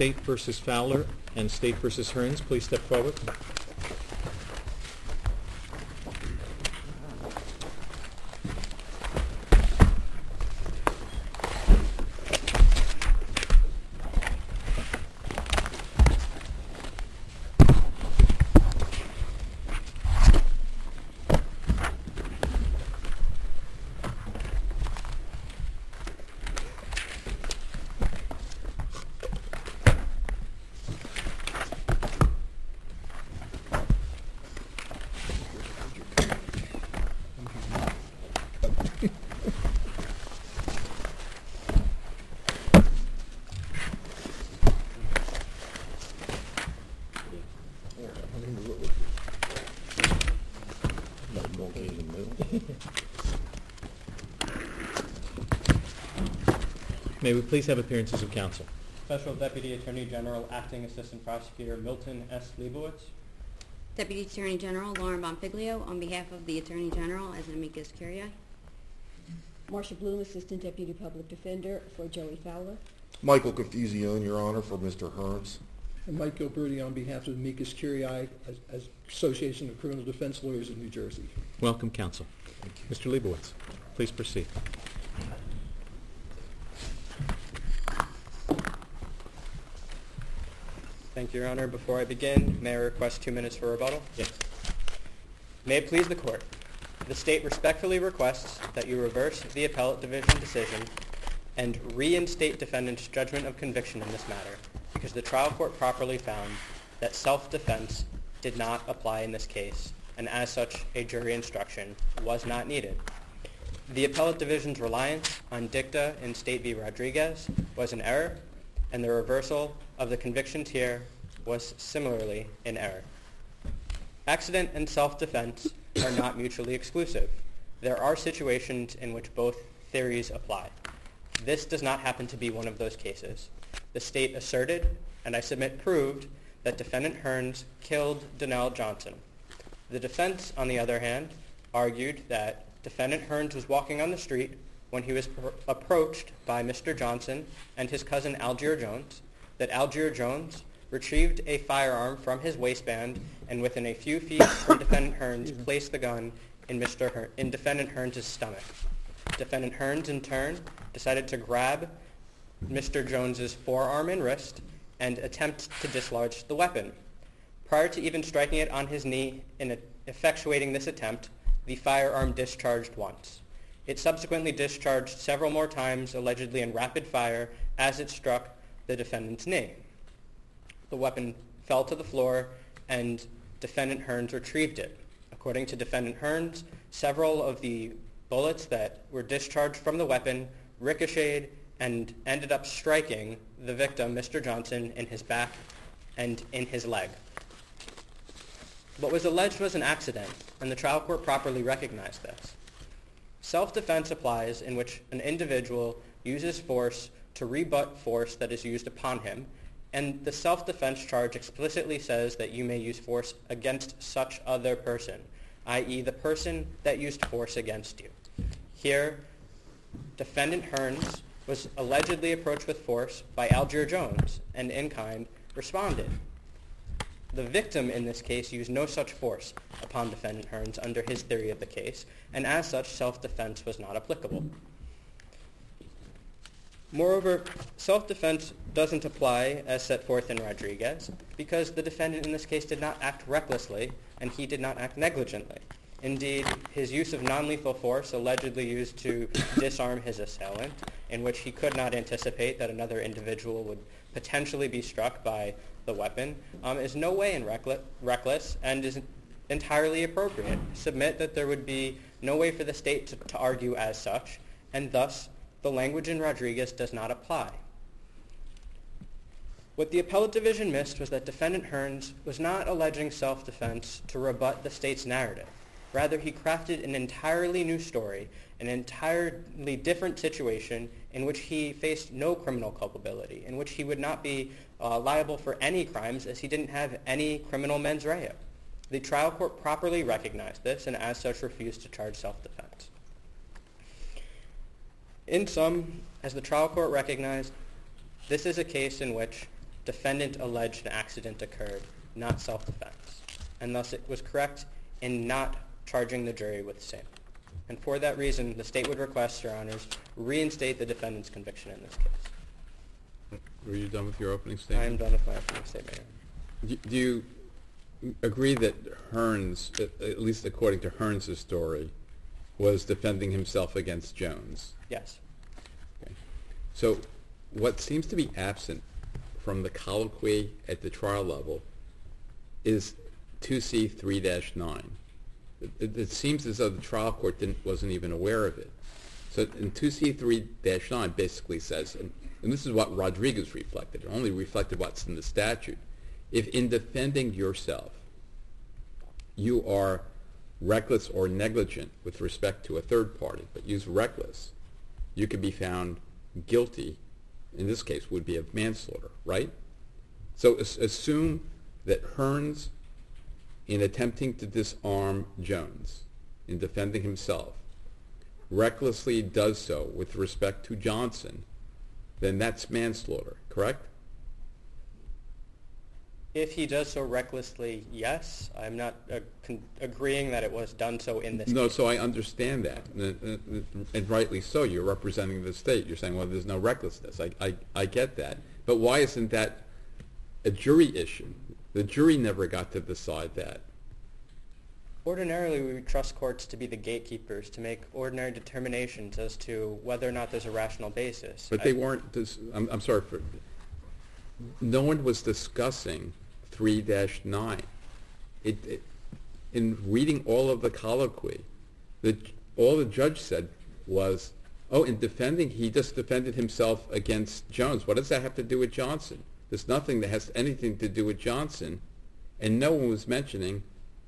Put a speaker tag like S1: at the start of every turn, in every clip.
S1: State versus Fowler and State versus Hearns. Please step forward. May we please have appearances of counsel?
S2: Special Deputy Attorney General, Acting Assistant Prosecutor Milton S. Leibowitz.
S3: Deputy Attorney General Lauren Bonfiglio, on behalf of the Attorney General, as an amicus curiae.
S4: Marcia Bloom, Assistant Deputy Public Defender for Joey Fowler.
S5: Michael Confucione, Your Honor, for Mr. Hearns.
S6: And Mike Gilberti on behalf of Amicus Curiae, as Association of Criminal Defense Lawyers in New Jersey.
S1: Welcome, counsel. Mr. Leibowitz, please proceed.
S2: Thank you, Your Honor. Before I begin, may I request 2 minutes for rebuttal?
S1: Yes.
S2: May it please the Court. The State respectfully requests that you reverse the Appellate Division decision and reinstate defendant's judgment of conviction in this matter, because the trial court properly found that self-defense did not apply in this case, and as such, a jury instruction was not needed. The Appellate Division's reliance on dicta in State v. Rodriguez was an error, and the reversal of the convictions here was similarly in error. Accident and self-defense are not mutually exclusive. There are situations in which both theories apply. This does not happen to be one of those cases. The State asserted, and I submit proved, that Defendant Hearns killed Donnell Johnson. The defense, on the other hand, argued that Defendant Hearns was walking on the street when he was approached by Mr. Johnson and his cousin Algier Jones, that Algier Jones retrieved a firearm from his waistband and within a few feet from Defendant Hearns placed the gun in Defendant Hearns' stomach. Defendant Hearns, in turn, decided to grab Mr. Jones' forearm and wrist and attempt to dislodge the weapon. Prior to even striking it on his knee in effectuating this attempt, the firearm discharged once. It subsequently discharged several more times, allegedly in rapid fire, as it struck the defendant's knee. The weapon fell to the floor, and Defendant Hearns retrieved it. According to Defendant Hearns, several of the bullets that were discharged from the weapon ricocheted and ended up striking the victim, Mr. Johnson, in his back and in his leg. What was alleged was an accident, and the trial court properly recognized this. Self-defense applies in which an individual uses force to rebut force that is used upon him, and the self-defense charge explicitly says that you may use force against such other person, i.e. the person that used force against you. Here, Defendant Hearns was allegedly approached with force by Algier Jones, and in kind responded. The victim in this case used no such force upon Defendant Hearns under his theory of the case, and as such, self-defense was not applicable. Moreover, self-defense doesn't apply as set forth in Rodriguez because the defendant in this case did not act recklessly and he did not act negligently. Indeed, his use of non-lethal force allegedly used to disarm his assailant, in which he could not anticipate that another individual would potentially be struck by the weapon, is no way in reckless and is entirely appropriate. Submit that there would be no way for the state to argue as such, and thus the language in Rodriguez does not apply. What the appellate division missed was that Defendant Hearns was not alleging self-defense to rebut the state's narrative. Rather, he crafted an entirely new story, an entirely different situation in which he faced no criminal culpability, in which he would not be liable for any crimes as he didn't have any criminal mens rea. The trial court properly recognized this and as such refused to charge self-defense. In sum, as the trial court recognized, this is a case in which defendant alleged an accident occurred, not self-defense, and thus it was correct in not charging the jury with the same. And for that reason, the state would request, Your Honors, reinstate the defendant's conviction in this case.
S1: Were you done with your opening
S2: I
S1: statement?
S2: am done with my opening statement.
S1: Do you agree that Hearns, at least according to Hearns' story, was defending himself against Jones?
S2: Yes.
S1: Okay. So what seems to be absent from the colloquy at the trial level is 2C3-9. It seems as though the trial court wasn't even aware of it. So in 2C3-9 basically says, and this is what Rodriguez reflected, it only reflected what's in the statute. If in defending yourself you are reckless or negligent with respect to a third party, but use reckless, you could be found guilty, in this case would be of manslaughter, right? So assume that Hearns, in attempting to disarm Jones, in defending himself, recklessly does so with respect to Johnson, then that's manslaughter, correct?
S2: If he does so recklessly, yes. I'm not agreeing that it was done so in this
S1: No,
S2: case.
S1: so I understand that, and rightly so. You're representing the state. You're saying, well, there's no recklessness. I get that. But why isn't that a jury issue? The jury never got to decide that.
S2: Ordinarily, we would trust courts to be the gatekeepers, to make ordinary determinations as to whether or not there's a rational basis.
S1: But they weren't, I'm sorry, no one was discussing 3-9. In reading all of the colloquy, all the judge said was, oh, in defending, he just defended himself against Jones. What does that have to do with Johnson? There's nothing that has anything to do with Johnson. And no one was mentioning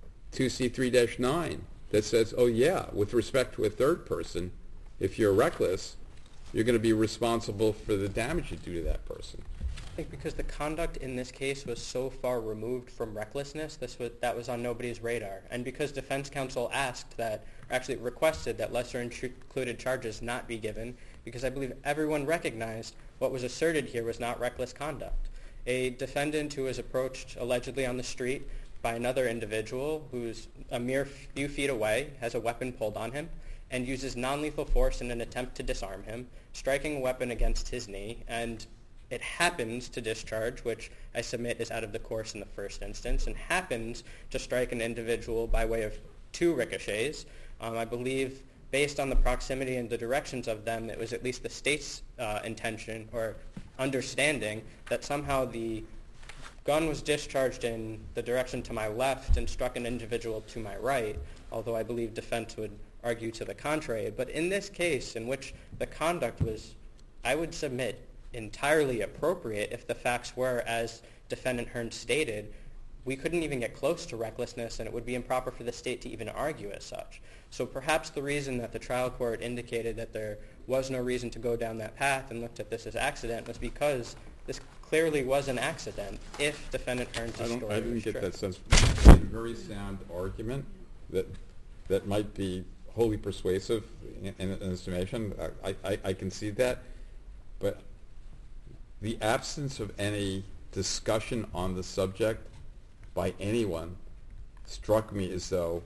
S1: 2C3-9 that says, oh yeah, with respect to a third person, if you're reckless, you're going to be responsible for the damage you do to that person.
S2: I think because the conduct in this case was so far removed from recklessness, that was on nobody's radar. And because defense counsel actually requested that lesser included charges not be given, because I believe everyone recognized what was asserted here was not reckless conduct. A defendant who was approached allegedly on the street by another individual who's a mere few feet away, has a weapon pulled on him, and uses non-lethal force in an attempt to disarm him, striking a weapon against his knee, and it happens to discharge, which I submit is out of the course in the first instance, and happens to strike an individual by way of 2 ricochets. I believe, based on the proximity and the directions of them, it was at least the state's intention or understanding that somehow the gun was discharged in the direction to my left and struck an individual to my right, although I believe defense would argue to the contrary. But in this case, in which the conduct was, I would submit, entirely appropriate if the facts were as Defendant Hearns stated, we couldn't even get close to recklessness, and it would be improper for the state to even argue as such. So perhaps the reason that the trial court indicated that there was no reason to go down that path and looked at this as accident was because this clearly was an accident if Defendant Hearns' story was true.
S1: I didn't get that sense. It's a very sound argument that might be wholly persuasive in estimation. I concede that. But the absence of any discussion on the subject by anyone struck me as though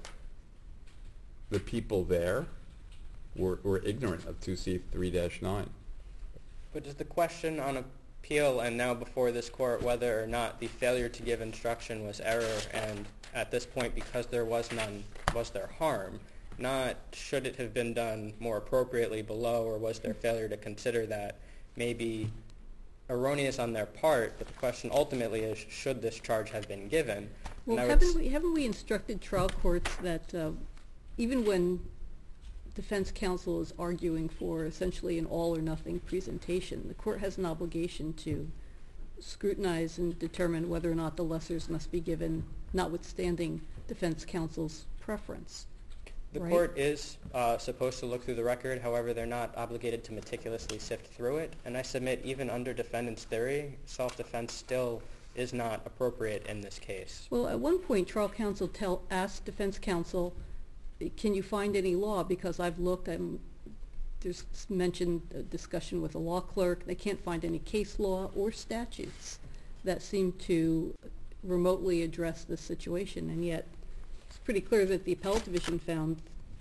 S1: the people there were ignorant of 2C3-9.
S2: But is the question on appeal and now before this court whether or not the failure to give instruction was error, and at this point because there was none, was there harm? Not should it have been done more appropriately below, or was there failure to consider that maybe erroneous on their part, but the question ultimately is, should this charge have been given?
S7: Well,
S2: And
S7: haven't we instructed trial courts that even when defense counsel is arguing for essentially an all-or-nothing presentation, the court has an obligation to scrutinize and determine whether or not the lessers must be given, notwithstanding defense counsel's preference?
S2: The
S7: right?
S2: court is supposed to look through the record. However, they're not obligated to meticulously sift through it. And I submit even under defendant's theory, self-defense still is not appropriate in this case.
S7: Well, at one point, trial counsel asked defense counsel, can you find any law? Because I've looked, there's mentioned a discussion with a law clerk. They can't find any case law or statutes that seem to remotely address this situation, and yet it's pretty clear that the appellate division found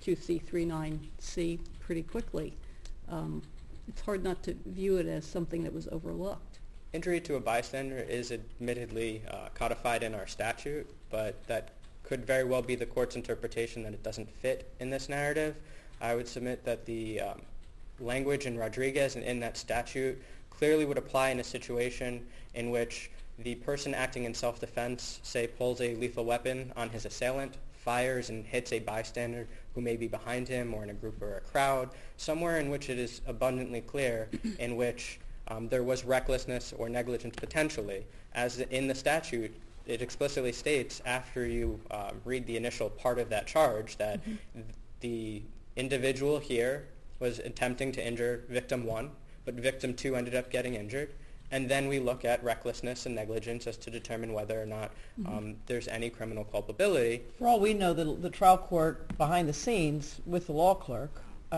S7: 2C39C pretty quickly. It's hard not to view it as something that was overlooked.
S2: Injury to a bystander is admittedly codified in our statute, but that could very well be the court's interpretation that it doesn't fit in this narrative. I would submit that the language in Rodriguez and in that statute clearly would apply in a situation in which the person acting in self-defense, say, pulls a lethal weapon on his assailant, fires and hits a bystander who may be behind him or in a group or a crowd, somewhere in which it is abundantly clear in which there was recklessness or negligence potentially. As in the statute, it explicitly states after you read the initial part of that charge that the individual here was attempting to injure victim 1, but victim 2 ended up getting injured. And then we look at recklessness and negligence as to determine whether or not there's any criminal culpability.
S8: For all we know, the trial court behind the scenes with the law clerk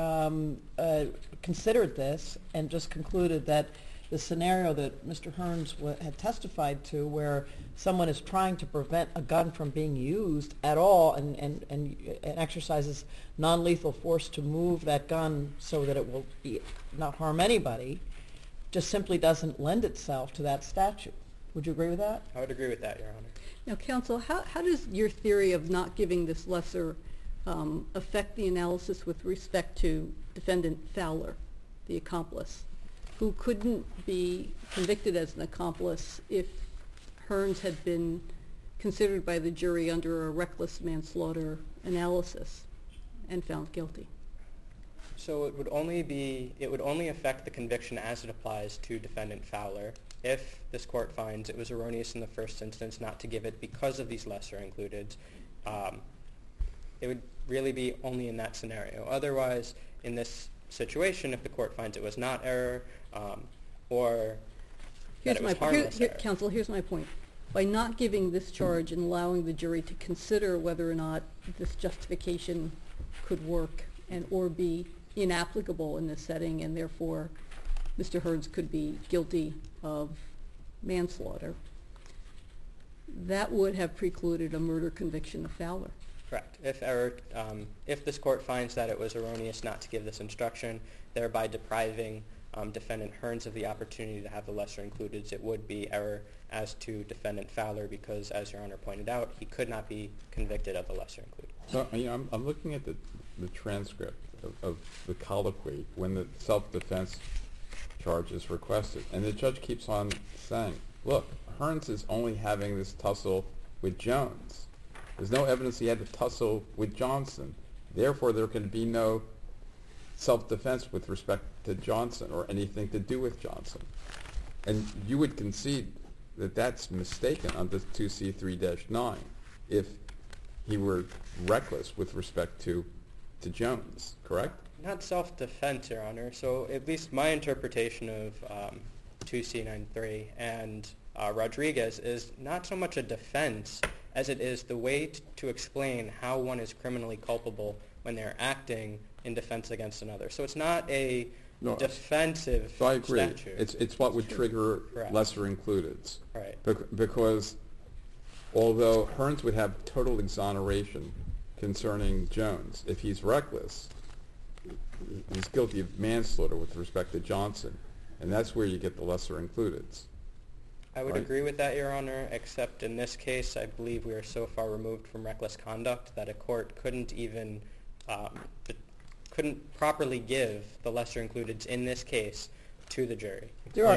S8: considered this and just concluded that the scenario that Mr. Hearns had testified to, where someone is trying to prevent a gun from being used at all and exercises non-lethal force to move that gun so that it will not harm anybody, just simply doesn't lend itself to that statute. Would you agree with that?
S2: I would agree with that, Your Honor.
S7: Now, counsel, how does your theory of not giving this lesser affect the analysis with respect to defendant Fowler, the accomplice, who couldn't be convicted as an accomplice if Hearns had been considered by the jury under a reckless manslaughter analysis and found guilty?
S2: So it would only affect the conviction as it applies to defendant Fowler if this court finds it was erroneous in the first instance not to give it because of these lesser included. It would really be only in that scenario. Otherwise, in this situation, if the court finds it was not error or that it was harmless error.
S7: Counsel, here's my point. By not giving this charge and allowing the jury to consider whether or not this justification could work and or be inapplicable in this setting, and therefore Mr. Hearns could be guilty of manslaughter, that would have precluded a murder conviction of Fowler.
S2: Correct. If this court finds that it was erroneous not to give this instruction, thereby depriving defendant Hearns of the opportunity to have the lesser included, it would be error as to defendant Fowler because, as Your Honor pointed out, he could not be convicted of the lesser included.
S1: So I'm looking at the transcript of the colloquy when the self-defense charge is requested, and the judge keeps on saying, look, Hearns is only having this tussle with Jones. There's no evidence he had to tussle with Johnson. Therefore, there can be no self-defense with respect to Johnson or anything to do with Johnson. And you would concede that that's mistaken on the 2C3-9 if he were reckless with respect to Jones, correct?
S2: Not self-defense, Your Honor. So at least my interpretation of 2C93 and Rodriguez is not so much a defense as it is the way to explain how one is criminally culpable when they're acting in defense against another. So it's not a defensive
S1: so I agree.
S2: statute.
S1: It's what would trigger
S2: Correct.
S1: lesser includeds.
S2: Right.
S1: Because although Hearns would have total exoneration concerning Jones, if he's reckless, he's guilty of manslaughter with respect to Johnson, and that's where you get the lesser includeds.
S2: I would
S1: Right.
S2: agree with that, Your Honor, except in this case, I believe we are so far removed from reckless conduct that a court couldn't even couldn't properly give the lesser includeds in this case to the jury.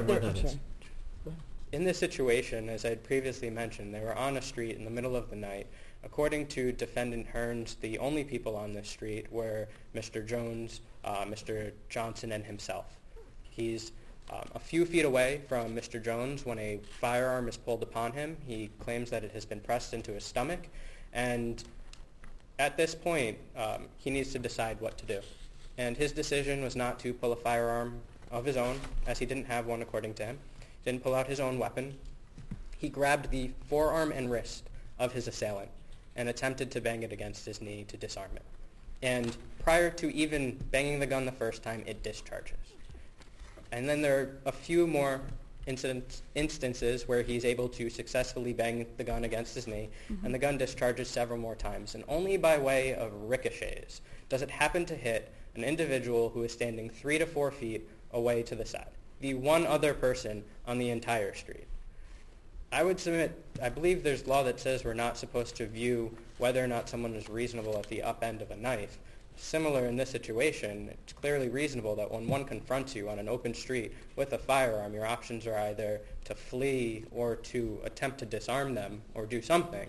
S2: In this situation, as I had previously mentioned, they were on a street in the middle of the night. According to defendant Hearns, the only people on this street were Mr. Jones, Mr. Johnson, and himself. He's a few feet away from Mr. Jones when a firearm is pulled upon him. He claims that it has been pressed into his stomach, and at this point, he needs to decide what to do. And his decision was not to pull a firearm of his own, as he didn't have one according to him. He didn't pull out his own weapon. He grabbed the forearm and wrist of his assailant and attempted to bang it against his knee to disarm it. And prior to even banging the gun the first time, it discharges. And then there are a few more instances where he's able to successfully bang the gun against his knee, and the gun discharges several more times. And only by way of ricochets does it happen to hit an individual who is standing 3 to 4 feet away to the side, the one other person on the entire street. I would submit, I believe there's law that says we're not supposed to view whether or not someone is reasonable at the up end of a knife. Similar in this situation, it's clearly reasonable that when one confronts you on an open street with a firearm, your options are either to flee or to attempt to disarm them or do something.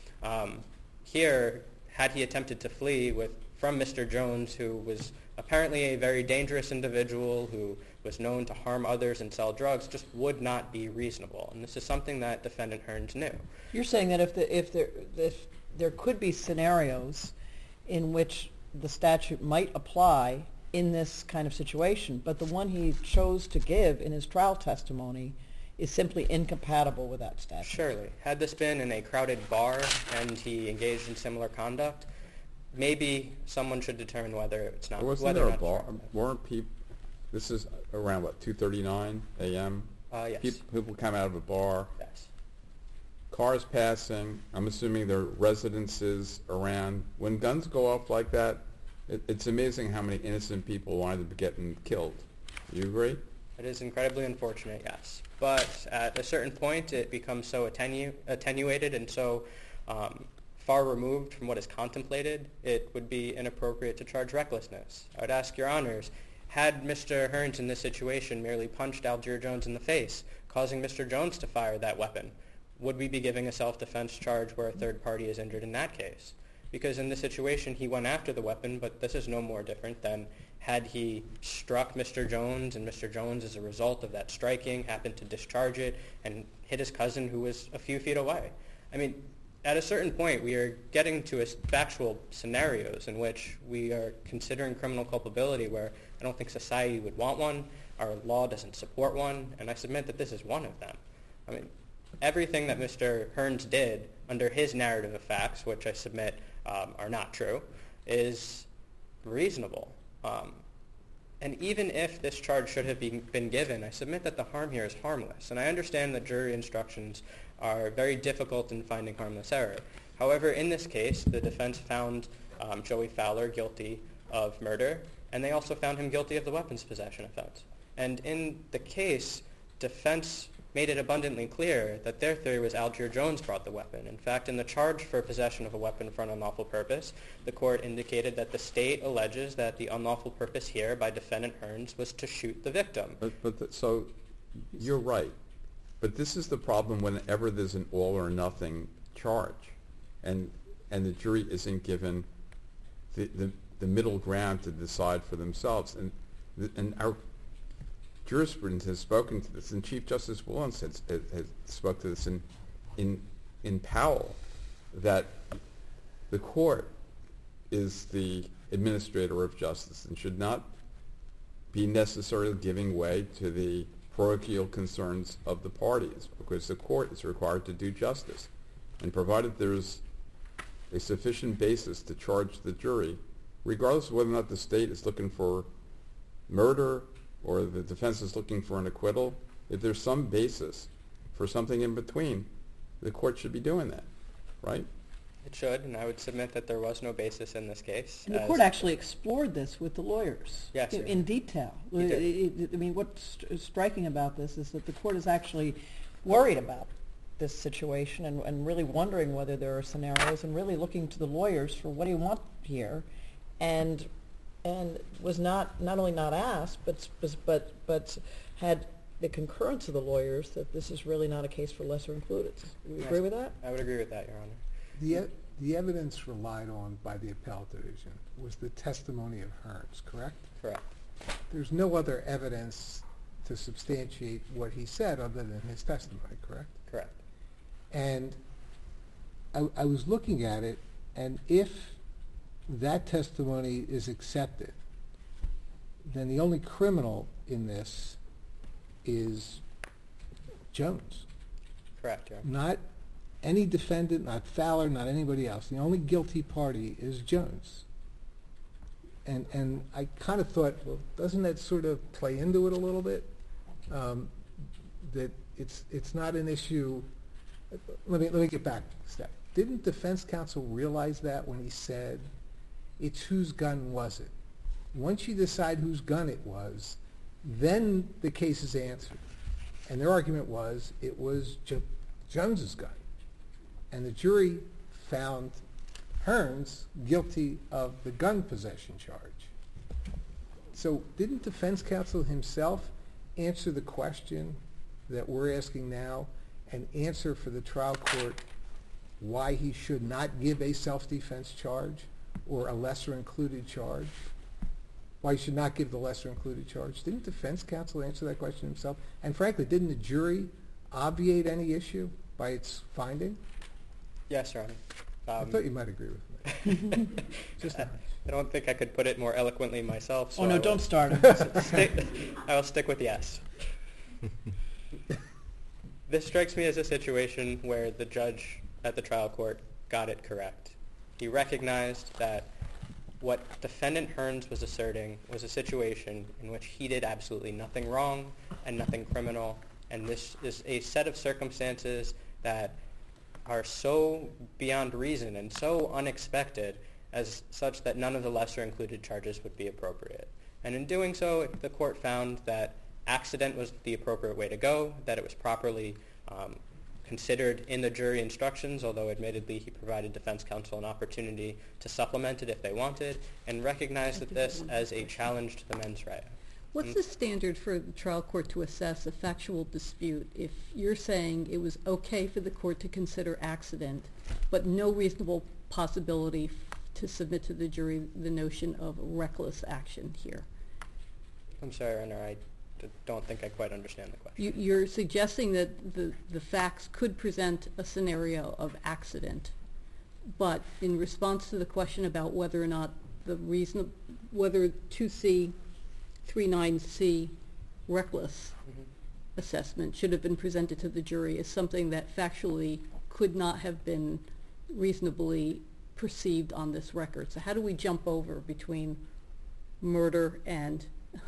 S2: Here, had he attempted to flee from Mr. Jones, who was apparently a very dangerous individual who was known to harm others and sell drugs, just would not be reasonable. And this is something that Defendant Hearns knew.
S8: You're saying that if there could be scenarios in which the statute might apply in this kind of situation, but the one he chose to give in his trial testimony is simply incompatible with that statute.
S2: Surely. Had this been in a crowded bar and he engaged in similar conduct, maybe someone should determine whether it's not.
S1: Wasn't there a bar? Weren't people? This is around what, 2:39 a.m.
S2: Yes.
S1: People come out of a bar.
S2: Yes.
S1: Cars passing. I'm assuming there are residences around. When guns go off like that, it's amazing how many innocent people wind up getting killed. Do you agree?
S2: It is incredibly unfortunate, yes. But at a certain point, it becomes so attenuated and so far removed from what is contemplated, it would be inappropriate to charge recklessness. I would ask Your Honors, had Mr. Hearns in this situation merely punched Algier Jones in the face, causing Mr. Jones to fire that weapon, would we be giving a self-defense charge where a third party is injured in that case? Because in this situation, he went after the weapon, but this is no more different than had he struck Mr. Jones, and Mr. Jones, as a result of that striking, happened to discharge it and hit his cousin who was a few feet away. I mean, at a certain point, we are getting to factual scenarios in which we are considering criminal culpability where I don't think society would want one, our law doesn't support one, and I submit that this is one of them. I mean, everything that Mr. Hearns did under his narrative of facts, which I submit are not true, is reasonable. And even if this charge should have been given, I submit that the harm here is harmless. And I understand that jury instructions are very difficult in finding harmless error. However, in this case, the defense found Joey Fowler guilty of murder, and they also found him guilty of the weapons possession offense. And in the case, defense made it abundantly clear that their theory was Algier Jones brought the weapon. In fact, in the charge for possession of a weapon for an unlawful purpose, the court indicated that the state alleges that the unlawful purpose here by Defendant Hearns was to shoot the victim.
S1: So you're right. But this is the problem whenever there's an all or nothing charge, and the jury isn't given the middle ground to decide for themselves. And our jurisprudence has spoken to this, and Chief Justice Williams has spoke to this in Powell, that the court is the administrator of justice and should not be necessarily giving way to the parochial concerns of the parties, because the court is required to do justice. And provided there's a sufficient basis to charge the jury, regardless of whether or not the state is looking for murder or the defense is looking for an acquittal, if there's some basis for something in between, the court should be doing that, right?
S2: It should, and I would submit that there was no basis in this case.
S8: And the court actually explored this with the lawyers in detail. I mean, what's striking about this is that the court is actually worried about this situation and really wondering whether there are scenarios and really looking to the lawyers for what do you want here, and was not only not asked, but had the concurrence of the lawyers that this is really not a case for lesser included. Do you agree with that?
S2: I would agree with that, Your Honor.
S9: The evidence relied on by the appellate division was the testimony of Hearns, correct?
S2: Correct.
S9: There's no other evidence to substantiate what he said other than his testimony, correct?
S2: Correct.
S9: And I was looking at it, and if that testimony is accepted, then the only criminal in this is Jones.
S2: Correct, Your Honor.
S9: Not any defendant, not Fowler, not anybody else. The only guilty party is Jones. And I kind of thought, well, doesn't that sort of play into it a little bit? that it's not an issue. Let me get back a step. Didn't defense counsel realize that when he said, it's whose gun was it? Once you decide whose gun it was, then the case is answered. And their argument was it was Jones's gun. And the jury found Hearns guilty of the gun possession charge. So didn't defense counsel himself answer the question that we're asking now and answer for the trial court why he should not give a self-defense charge or a lesser included charge? Why he should not give the lesser included charge? Didn't defense counsel answer that question himself? And frankly, didn't the jury obviate any issue by its finding?
S2: Yes, Your Honor.
S9: I thought you might agree with me. Just a hunch.
S2: I don't think I could put it more eloquently myself. So
S8: Oh, no, don't start.
S2: I will stick with yes. This strikes me as a situation where the judge at the trial court got it correct. He recognized that what defendant Hearns was asserting was a situation in which he did absolutely nothing wrong and nothing criminal, and this is a set of circumstances that are so beyond reason and so unexpected as such that none of the lesser included charges would be appropriate. And in doing so, the court found that accident was the appropriate way to go, that it was properly considered in the jury instructions, although admittedly he provided defense counsel an opportunity to supplement it if they wanted, and recognized that this as a challenge to the mens rea.
S7: What's the standard for the trial court to assess a factual dispute if you're saying it was okay for the court to consider accident, but no reasonable possibility to submit to the jury the notion of reckless action here?
S2: I'm sorry, Your Honor, I don't think I quite understand the question.
S7: You're suggesting that the facts could present a scenario of accident, but in response to the question about whether or not whether 2C, 39C reckless assessment should have been presented to the jury is something that factually could not have been reasonably perceived on this record. So how do we jump over between murder and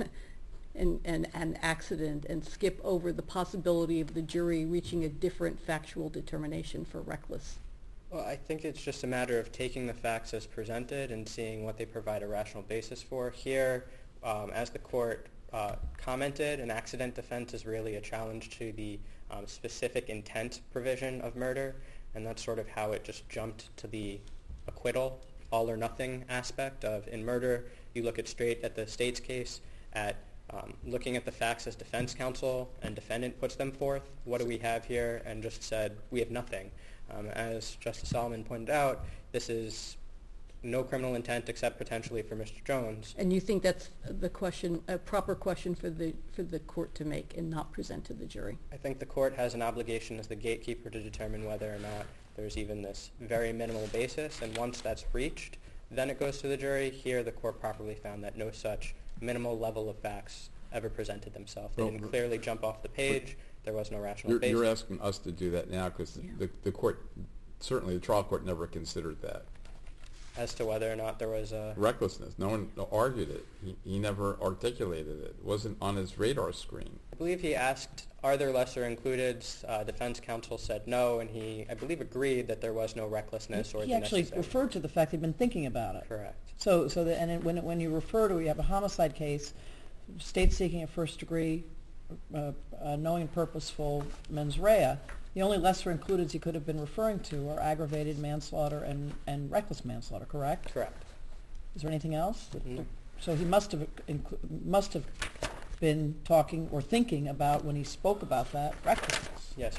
S7: an accident and skip over the possibility of the jury reaching a different factual determination for reckless?
S2: Well, I think it's just a matter of taking the facts as presented and seeing what they provide a rational basis for. Here, as the court commented, an accident defense is really a challenge to the specific intent provision of murder, and that's sort of how it just jumped to the acquittal, all or nothing aspect of, in murder, you look straight at the state's case, at looking at the facts as defense counsel and defendant puts them forth, what do we have here, and just said, we have nothing. As Justice Solomon pointed out, this is no criminal intent except potentially for Mr. Jones.
S7: And you think that's the question, a proper question for the court to make and not present to the jury?
S2: I think the court has an obligation as the gatekeeper to determine whether or not there's even this very minimal basis, and once that's reached, then it goes to the jury. Here, the court properly found that no such minimal level of facts ever presented themselves. They didn't clearly jump off the page. There was no rational basis.
S1: You're asking us to do that now because the court, certainly the trial court, never considered that.
S2: As to whether or not there was a...
S1: recklessness. No one argued it. He never articulated it. It wasn't on his radar screen.
S2: I believe he asked, are there lesser includeds? Defense counsel said no, and he, I believe, agreed that there was no recklessness or the necessary...
S8: He actually referred to the fact he'd been thinking about it.
S2: Correct.
S8: When you refer to, you have a homicide case, state seeking a first degree, knowing and purposeful mens rea, the only lesser includeds he could have been referring to are aggravated manslaughter and reckless manslaughter, correct?
S2: Correct.
S8: Is there anything else?
S2: No.
S8: So he must have been talking or thinking about, when he spoke about that, recklessness.
S2: Yes, sir.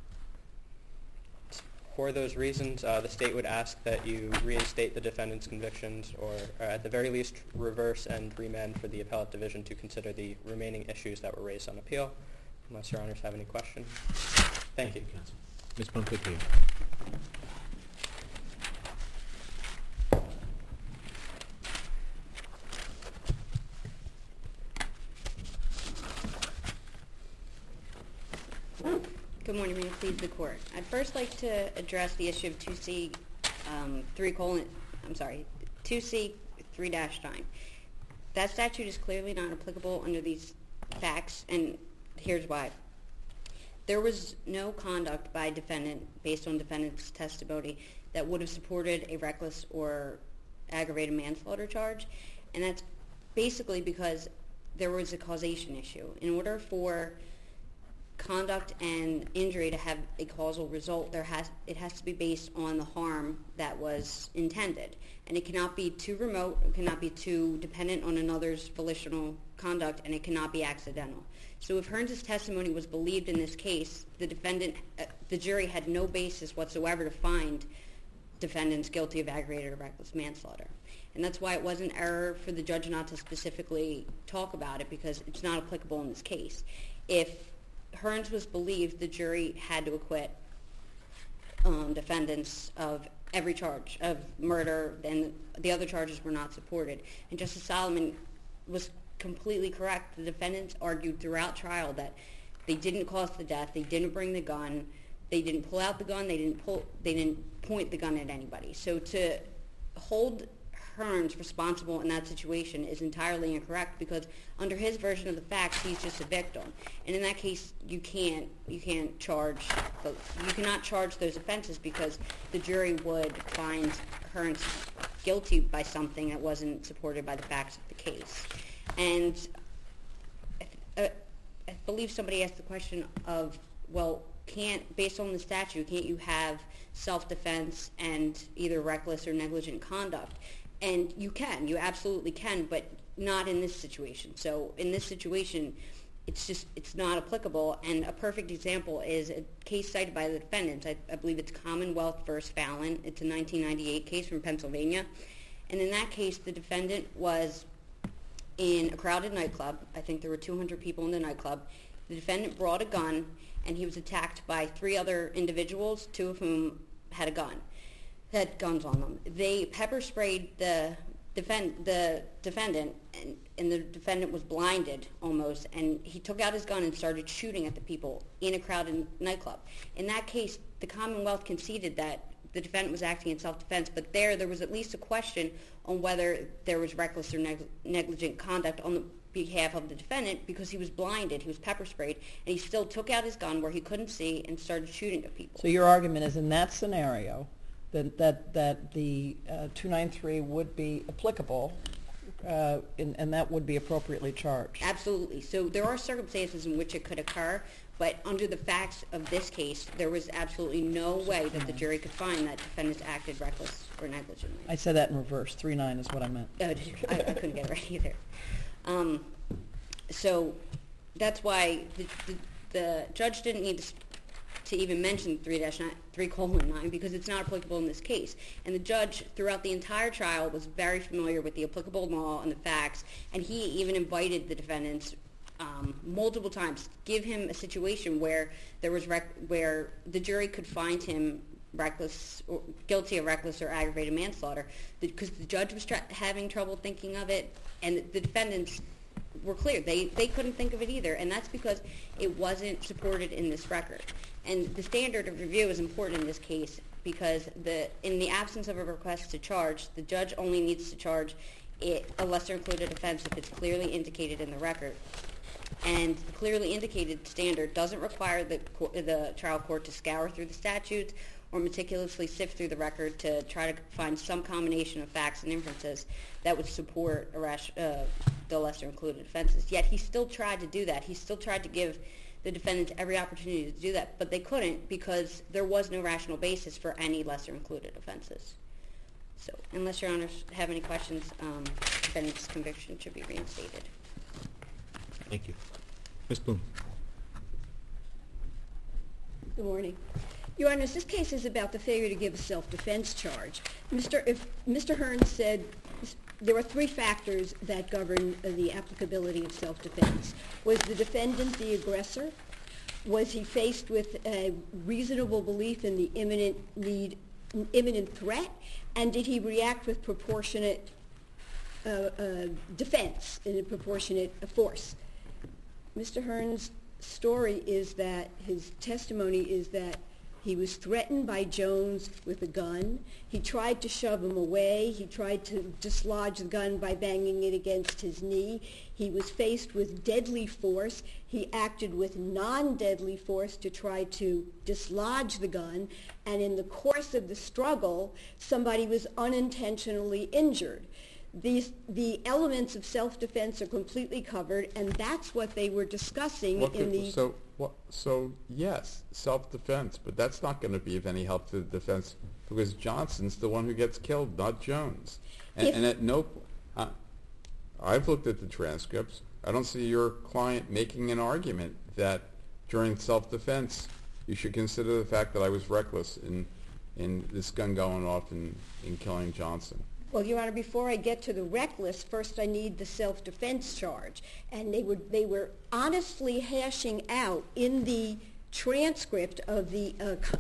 S2: For those reasons, the state would ask that you reinstate the defendant's convictions or at the very least reverse and remand for the appellate division to consider the remaining issues that were raised on appeal, unless your honors have any questions. Thank you.
S10: Counsel. Ms. Bonfiglio.
S3: Good morning, may it please the court. I'd first like to address the issue of 2C 3-9. That statute is clearly not applicable under these facts, and here's why. there was no conduct by defendant based on defendant's testimony that would have supported a reckless or aggravated manslaughter charge, and that's basically because there was a causation issue. In order for conduct and injury to have a causal result, it has to be based on the harm that was intended, and it cannot be too remote, it cannot be too dependent on another's volitional conduct, and it cannot be accidental. So if Hearns' testimony was believed in this case, the jury had no basis whatsoever to find defendants guilty of aggravated or reckless manslaughter. And that's why it was an error for the judge not to specifically talk about it, because it's not applicable in this case. If Hearns was believed, the jury had to acquit defendants of every charge of murder, and the other charges were not supported. And Justice Solomon was completely correct. The defendants argued throughout trial that they didn't cause the death, they didn't bring the gun, they didn't pull out the gun, they didn't point the gun at anybody. So to hold Hearns responsible in that situation is entirely incorrect, because under his version of the facts, he's just a victim. And in that case, you cannot charge those offenses, because the jury would find Hearns guilty by something that wasn't supported by the facts of the case. And I believe somebody asked the question of, well, based on the statute, can't you have self-defense and either reckless or negligent conduct? And you absolutely can, but not in this situation. So in this situation, it's not applicable. And a perfect example is a case cited by the defendants. I believe it's Commonwealth v. Fallon. It's a 1998 case from Pennsylvania. And in that case, the defendant was in a crowded nightclub. I think there were 200 people in the nightclub. The defendant brought a gun, and he was attacked by 3 other individuals, 2 of whom had guns on them. They pepper sprayed the defendant, and the defendant was blinded almost, and he took out his gun and started shooting at the people in a crowded nightclub. In that case, the Commonwealth conceded that the defendant was acting in self-defense, but there was at least a question on whether there was reckless or negligent conduct on the behalf of the defendant, because he was blinded, he was pepper sprayed, and he still took out his gun where he couldn't see and started shooting at people.
S8: So your argument is, in that scenario, that the 293 would be applicable, and that would be appropriately charged.
S3: Absolutely. So there are circumstances in which it could occur, but under the facts of this case, there was absolutely no way that the jury could find that defendants acted reckless or negligently.
S8: I said that in reverse. 3-9 is what I meant.
S3: I couldn't get it right either. So that's why the judge didn't need to even mention 3:9, because it's not applicable in this case. And the judge, throughout the entire trial, was very familiar with the applicable law and the facts, and he even invited the defendants multiple times, give him a situation where where the jury could find him guilty of reckless or aggravated manslaughter, because the judge was having trouble thinking of it, and the defendants were clear. They couldn't think of it either, and that's because it wasn't supported in this record. And the standard of review is important in this case, because in the absence of a request to charge, the judge only needs to charge a lesser included offense if it's clearly indicated in the record. And the clearly indicated standard doesn't require the trial court to scour through the statutes or meticulously sift through the record to try to find some combination of facts and inferences that would support the lesser included offenses. Yet he still tried to do that. He still tried to give the defendants every opportunity to do that, but they couldn't, because there was no rational basis for any lesser included offenses. So unless Your Honors have any questions, defendant's conviction should be reinstated.
S10: Thank you. Ms. Bloom.
S4: Good morning. Your Honor, this case is about the failure to give a self-defense charge. If Mr. Hearns said there are 3 factors that govern the applicability of self-defense. Was the defendant the aggressor? Was he faced with a reasonable belief in the imminent threat? And did he react with proportionate defense in a proportionate force? Mr. Hearns' story is that his testimony is that He was threatened by Jones with a gun. He tried to shove him away. He tried to dislodge the gun by banging it against his knee. He was faced with deadly force. He acted with non-deadly force to try to dislodge the gun. And in the course of the struggle, somebody was unintentionally injured. The elements of self-defense are completely covered, and that's what they were discussing in the...
S1: So yes, self-defense, but that's not going to be of any help to the defense because Johnson's the one who gets killed, not Jones. And at no, I've looked at the transcripts. I don't see your client making an argument that during self-defense you should consider the fact that I was reckless in this gun going off and killing Johnson.
S4: Well, Your Honor, before I get to the reckless, first I need the self-defense charge. And they were honestly hashing out in the transcript of the...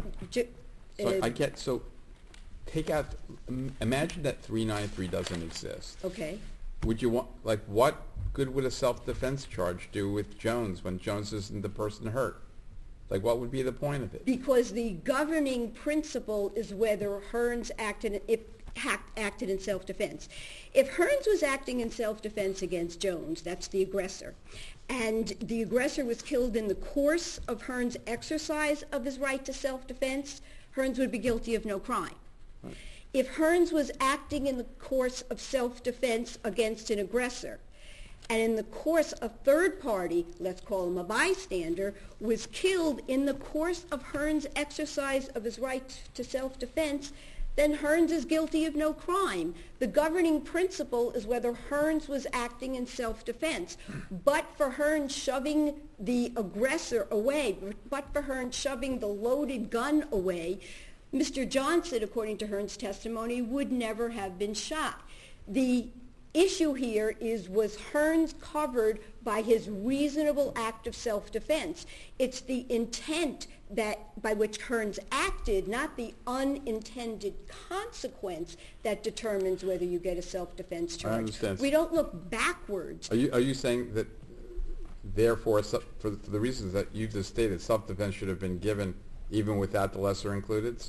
S1: So take out, imagine that 393 doesn't exist.
S4: Okay.
S1: Would you want, what good would a self-defense charge do with Jones when Jones isn't the person hurt? What would be the point of it?
S4: Because the governing principle is whether Hearns acted in self-defense. If Hearns was acting in self-defense against Jones, that's the aggressor, and the aggressor was killed in the course of Hearns' exercise of his right to self-defense, Hearns would be guilty of no crime. Right. If Hearns was acting in the course of self-defense against an aggressor, and in the course a third party, let's call him a bystander, was killed in the course of Hearns' exercise of his right to self-defense, then Hearns is guilty of no crime. The governing principle is whether Hearns was acting in self-defense. But for Hearns shoving the aggressor away, but for Hearns shoving the loaded gun away, Mr. Johnson, according to Hearns' testimony, would never have been shot. The issue here is, was Hearns covered by his reasonable act of self-defense? It's the intent by which Hearns acted, not the unintended consequence, that determines whether you get a self-defense charge.
S1: I understand.
S4: We don't look backwards.
S1: Are you saying that, therefore, for the reasons that you just stated, self-defense should have been given even without the lesser included?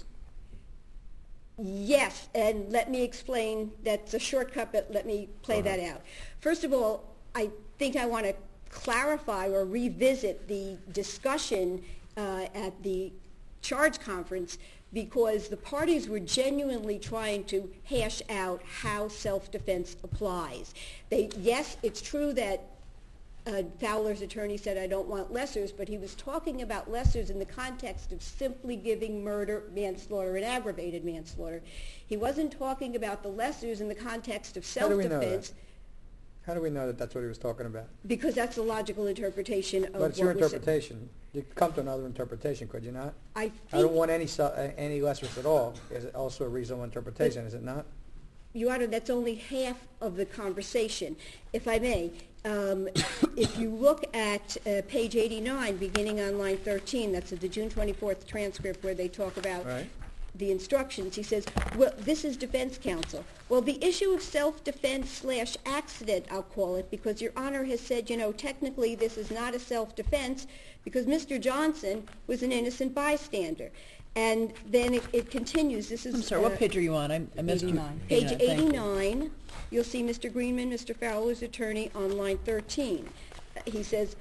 S4: Yes, and let me explain. That's a shortcut, but let me play that out. First of all, I think I want to clarify or revisit the discussion at the charge conference, because the parties were genuinely trying to hash out how self-defense applies. Yes, it's true that Fowler's attorney said, I don't want lessers, but he was talking about lessers in the context of simply giving murder, manslaughter, and aggravated manslaughter. He wasn't talking about the lessers in the context of self-defense.
S11: How do we know that that's what he was talking about?
S4: Because that's a logical interpretation of
S11: But it's your interpretation. You could come to another interpretation, could you not?
S4: I
S11: don't want any lessers at all. Is it also a reasonable interpretation, is it not?
S4: Your Honor, that's only half of the conversation. If I may, if you look at page 89, beginning on line 13, that's the June 24th transcript where they talk about the instructions. He says, well, this is defense counsel. Well, the issue of self-defense / accident, I'll call it, because Your Honor has said, technically this is not a self-defense because Mr. Johnson was an innocent bystander. And then it continues. This is.
S8: I'm sorry, what page are you on? I missed
S7: 89.
S4: Page 89. You'll see Mr. Greenman, Mr. Fowler's attorney, on line 13. He says,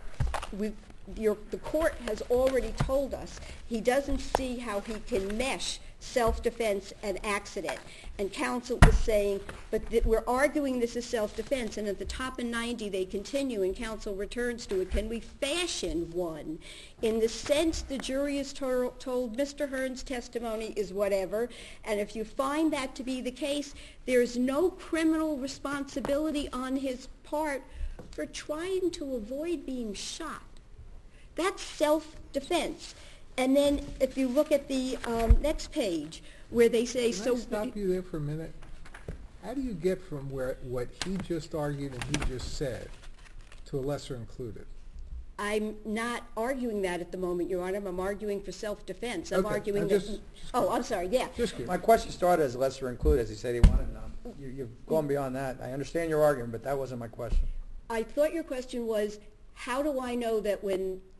S4: the court has already told us he doesn't see how he can mesh self-defense and accident. And counsel was saying, but we're arguing this is self-defense. And at the top of 90, they continue, and counsel returns to it. Can we fashion one? In the sense the jury is told Mr. Hearns' testimony is whatever, and if you find that to be the case, there is no criminal responsibility on his part for trying to avoid being shot. That's self-defense. And then if you look at the next page where they say...
S9: Can I stop you there for a minute? How do you get from what he just argued and he just said to a lesser included?
S4: I'm not arguing that at the moment, Your Honor. I'm arguing for self-defense. I'm
S9: Okay,
S4: arguing
S9: I'm
S4: that...
S9: just
S4: I'm sorry, yeah.
S11: My question started as lesser included, as he said he wanted none. You've gone beyond that. I understand your argument, but that wasn't my question.
S4: I thought your question was, how do I know that when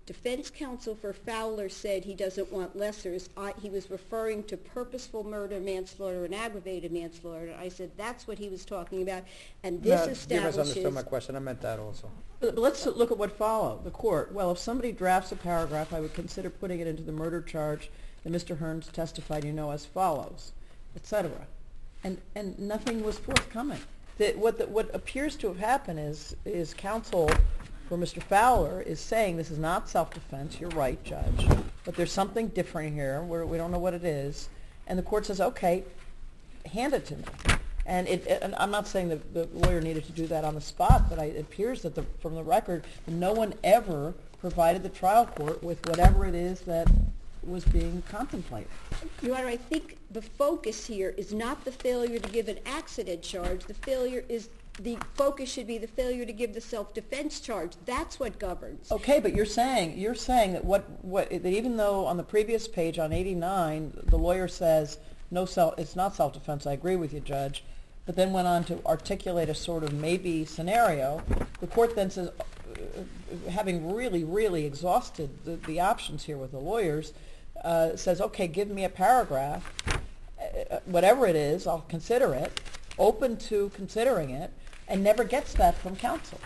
S4: defense counsel for Fowler said he doesn't want lessers, he was referring to purposeful murder, manslaughter, and aggravated manslaughter. I said that's what he was talking about, and this
S11: You
S4: establishes...
S11: misunderstood my question. I meant that also.
S8: But let's look at what followed. The court, well, if somebody drafts a paragraph, I would consider putting it into the murder charge that Mr. Hearns testified, as follows, etc. And nothing was forthcoming. What appears to have happened is counsel for Mr. Fowler is saying this is not self-defense. You're right, Judge, but there's something different here. We don't know what it is, and the court says, okay, hand it to me. And I'm not saying that the lawyer needed to do that on the spot, but it appears that from the record, no one ever provided the trial court with whatever it is that was being contemplated.
S4: Your Honor, I think the focus here is not the failure to give an accident charge. The focus should be the failure to give the self-defense charge. That's what governs.
S8: Okay, but you're saying that that even though on the previous page on 89 the lawyer says it's not self-defense. I agree with you, Judge, but then went on to articulate a sort of maybe scenario. The court then says, having really, really exhausted the options here with the lawyers, says, okay, give me a paragraph, whatever it is, I'll consider it, open to considering it, and never gets that from counsel.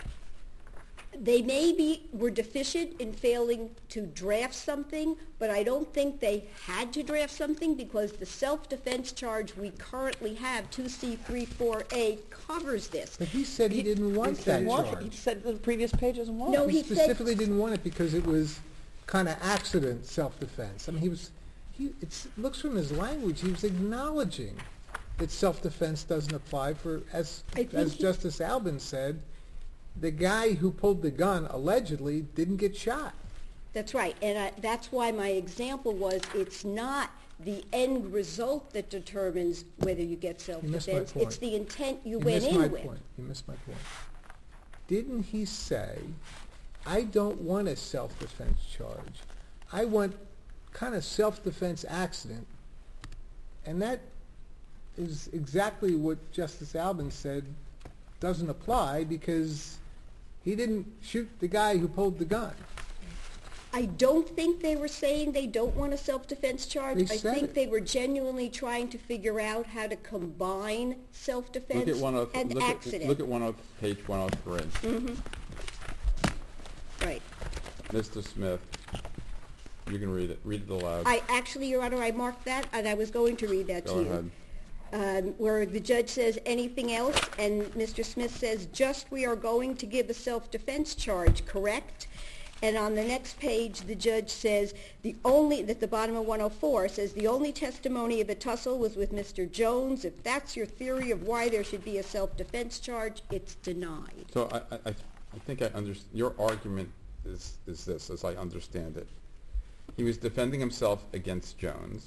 S4: They were deficient in failing to draft something, but I don't think they had to draft something because the self-defense charge we currently have, 2C34A, covers this.
S9: But he said he didn't want that charge.
S8: He said the previous page doesn't want
S4: No,
S8: it.
S9: He specifically didn't want it because it was kind of accident self-defense. I mean, it looks from his language, he was acknowledging that self-defense doesn't apply as Justice Albin said, the guy who pulled the gun allegedly didn't get shot.
S4: That's right, and that's why my example was it's not the end result that determines whether you get self-defense. It's the intent you went in with.
S9: You missed my point. Didn't he say, I don't want a self-defense charge. I want kind of self-defense accident. And that is exactly what Justice Albin said doesn't apply because he didn't shoot the guy who pulled the gun.
S4: I don't think they were saying they don't want a self-defense charge. I think they were genuinely trying to figure out how to combine self-defense and accident.
S1: Look at page 103.
S4: Mm-hmm. Right.
S1: Mr. Smith, you can read it. Read it aloud.
S4: Your Honor, I marked that, and I was going to read that to you.
S1: Go ahead.
S4: Where the judge says anything else, and Mr. Smith says, just we are going to give a self-defense charge, correct? And on the next page, the judge says, at the bottom of 104, says the only testimony of a tussle was with Mr. Jones. If that's your theory of why there should be a self-defense charge, it's denied.
S1: So I think I understand. Your argument is this, as I understand it. He was defending himself against Jones.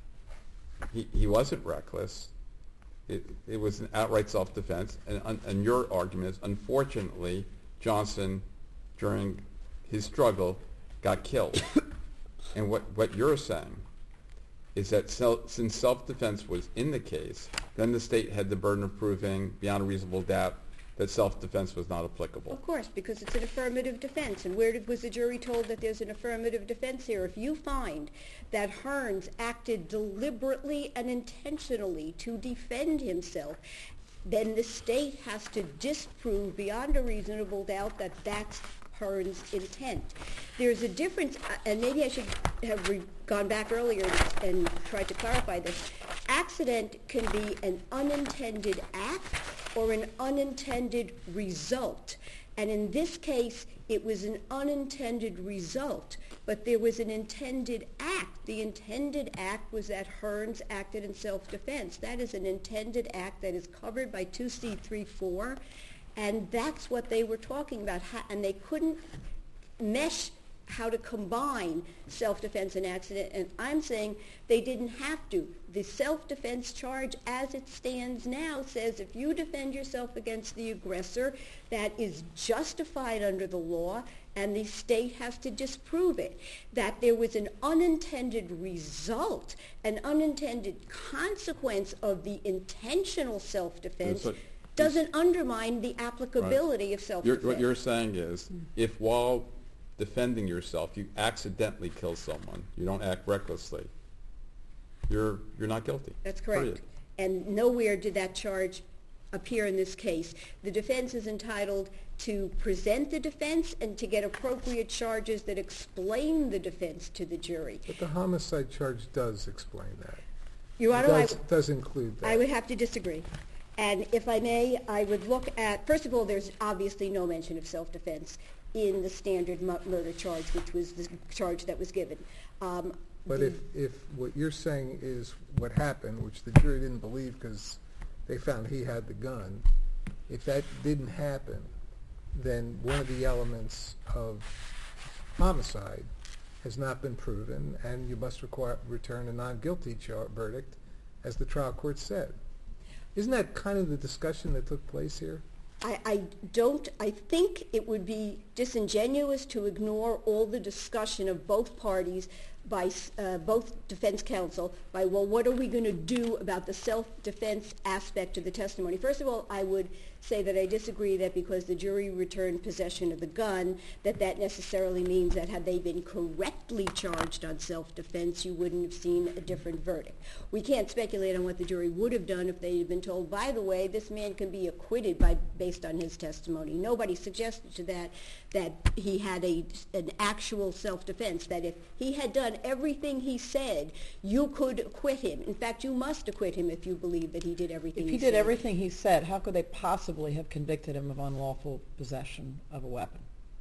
S1: He wasn't reckless. It was an outright self-defense. And your argument is, unfortunately, Johnson, during his struggle, got killed. And what you're saying is that since self-defense was in the case, then the state had the burden of proving beyond a reasonable doubt that self-defense was not applicable.
S4: Of course, because it's an affirmative defense. And where was the jury told that there's an affirmative defense here? If you find that Hearns acted deliberately and intentionally to defend himself, then the state has to disprove beyond a reasonable doubt that that's Hearns' intent. There's a difference, and maybe I should have gone back earlier and tried to clarify this. Accident can be an unintended act or an unintended result. And in this case, it was an unintended result, but there was an intended act. The intended act was that Hearns acted in self-defense. That is an intended act that is covered by 2C34, and that's what they were talking about. And they couldn't mesh how to combine self-defense and accident, and I'm saying they didn't have to. The self-defense charge as it stands now says if you defend yourself against the aggressor, that is justified under the law, and the state has to disprove it. That there was an unintended result, an unintended consequence of the intentional self-defense doesn't undermine the applicability of self-defense.
S1: What you're saying is, if while defending yourself, you accidentally kill someone, you don't act recklessly, you're not guilty.
S4: That's correct.
S1: Period.
S4: And nowhere did that charge appear in this case. The defense is entitled to present the defense and to get appropriate charges that explain the defense to the jury.
S9: But the homicide charge does explain that.
S4: Your Honor,
S9: It does include that.
S4: I would have to disagree. And if I may, I would look at, first of all, there's obviously no mention of self-defense in the standard murder charge, which was the charge that was given.
S9: But if what you're saying is what happened, which the jury didn't believe because they found he had the gun, if that didn't happen, then one of the elements of homicide has not been proven, and you must return a non-guilty verdict, as the trial court said. Isn't that kind of the discussion that took place here?
S4: I think it would be disingenuous to ignore all the discussion of both parties by both defense counsel by, well, what are we going to do about the self-defense aspect of the testimony? First of all, I would say that I disagree that because the jury returned possession of the gun, that necessarily means that had they been correctly charged on self-defense, you wouldn't have seen a different verdict. We can't speculate on what the jury would have done if they had been told, by the way, this man can be acquitted based on his testimony. Nobody suggested to that he had an actual self-defense, that if he had done everything he said, you could acquit him. In fact, you must acquit him if you believe that he did everything he said.
S8: If he did everything he said, how could they possibly have convicted him of unlawful possession of a weapon?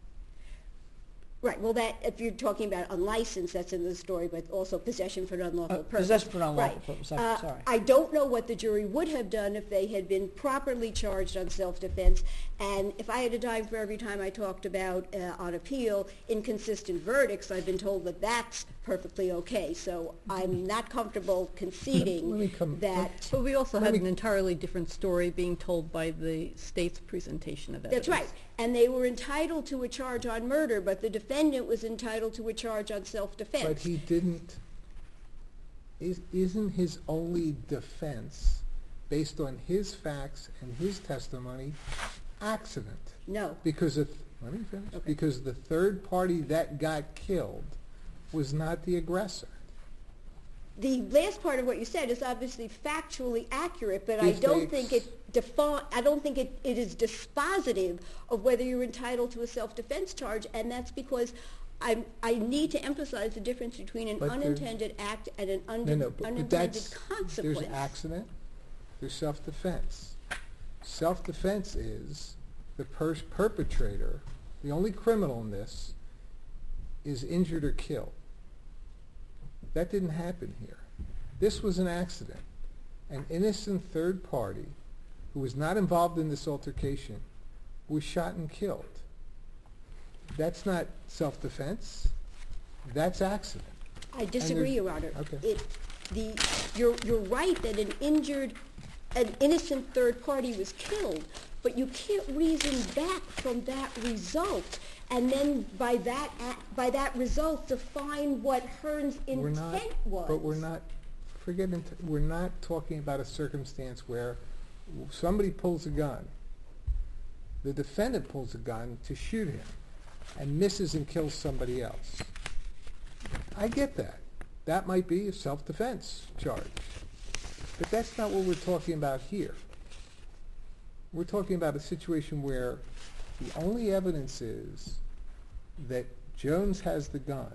S4: Right. Well, that if you're talking about unlicensed, that's in the story, but also possession for an unlawful purpose.
S8: Possession for an unlawful
S4: right.
S8: purpose. Sorry.
S4: I don't know what the jury would have done if they had been properly charged on self-defense. And if I had a dime for every time I talked about on appeal inconsistent verdicts, I've been told that that's perfectly okay. So I'm not comfortable conceding that.
S7: But we also had an entirely different story being told by the state's presentation of evidence.
S4: That's right. And they were entitled to a charge on murder, but the defendant was entitled to a charge on self-defense.
S9: But he didn't. Isn't his only defense, based on his facts and his testimony, accident?
S4: No.
S9: Because let me finish. Okay. Because the third party that got killed was not the aggressor.
S4: The last part of what you said is obviously factually accurate, but I don't think it is dispositive of whether you're entitled to a self-defense charge, and that's because I need to emphasize the difference between an unintended act and an unintended consequence.
S9: There's accident, there's self-defense. Self-defense is the perpetrator, the only criminal in this, is injured or killed. That didn't happen here. This was an accident. An innocent third party who was not involved in this altercation was shot and killed. That's not self-defense. That's accident.
S4: I disagree, Your Honor.
S9: Okay.
S4: You're right that an innocent third party was killed, but you can't reason back from that result and then by that result define what Hearn's intent was.
S9: But we're not talking about a circumstance where somebody pulls a gun, the defendant pulls a gun to shoot him and misses and kills somebody else. I get that. That might be a self-defense charge. But that's not what we're talking about here. We're talking about a situation where the only evidence is that Jones has the gun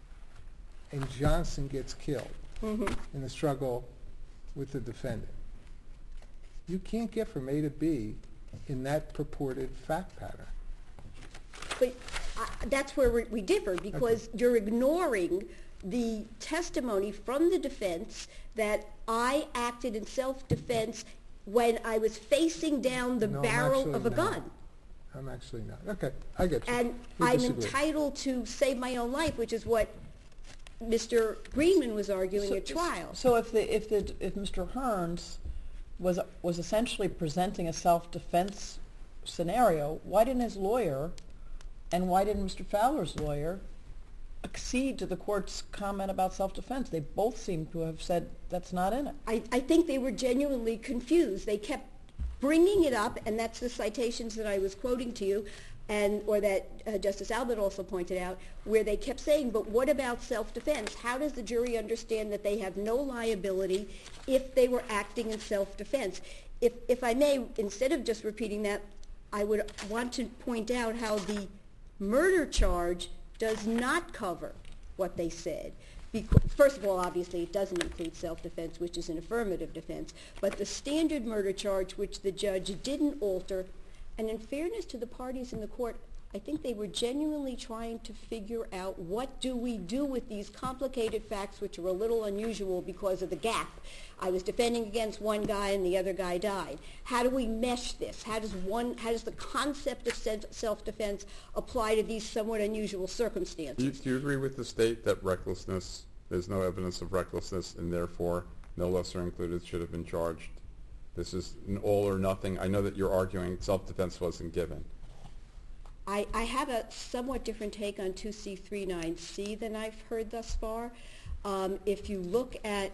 S9: and Johnson gets killed in the struggle with the defendant. You can't get from A to B in that purported fact pattern.
S4: But that's where we differ, because you're ignoring the testimony from the defense that I acted in self-defense when I was facing down the barrel of a gun.
S9: I'm actually not. Okay, I get you.
S4: And I'm entitled to save my own life, which is what Mr. Greenman was arguing at trial.
S8: So if Mr. Hearns was essentially presenting a self-defense scenario, why didn't his lawyer and why didn't Mr. Fowler's lawyer accede to the court's comment about self-defense? They both seem to have said that's not in it.
S4: I think they were genuinely confused. They kept bringing it up, and that's the citations that I was quoting to you, or that Justice Albert also pointed out, where they kept saying, but what about self-defense? How does the jury understand that they have no liability if they were acting in self-defense? If I may, instead of just repeating that, I would want to point out how the murder charge does not cover what they said. First of all, obviously, it doesn't include self-defense, which is an affirmative defense, but the standard murder charge, which the judge didn't alter, and in fairness to the parties in the court, I think they were genuinely trying to figure out what do we do with these complicated facts, which are a little unusual because of the gap. I was defending against one guy and the other guy died. How do we mesh this? How does the concept of self-defense apply to these somewhat unusual circumstances?
S1: Do you agree with the state that recklessness, there's no evidence of recklessness, and therefore no lesser included should have been charged? This is an all or nothing. I know that you're arguing self-defense wasn't given.
S4: I have a somewhat different take on 2C39C than I've heard thus far. If you look at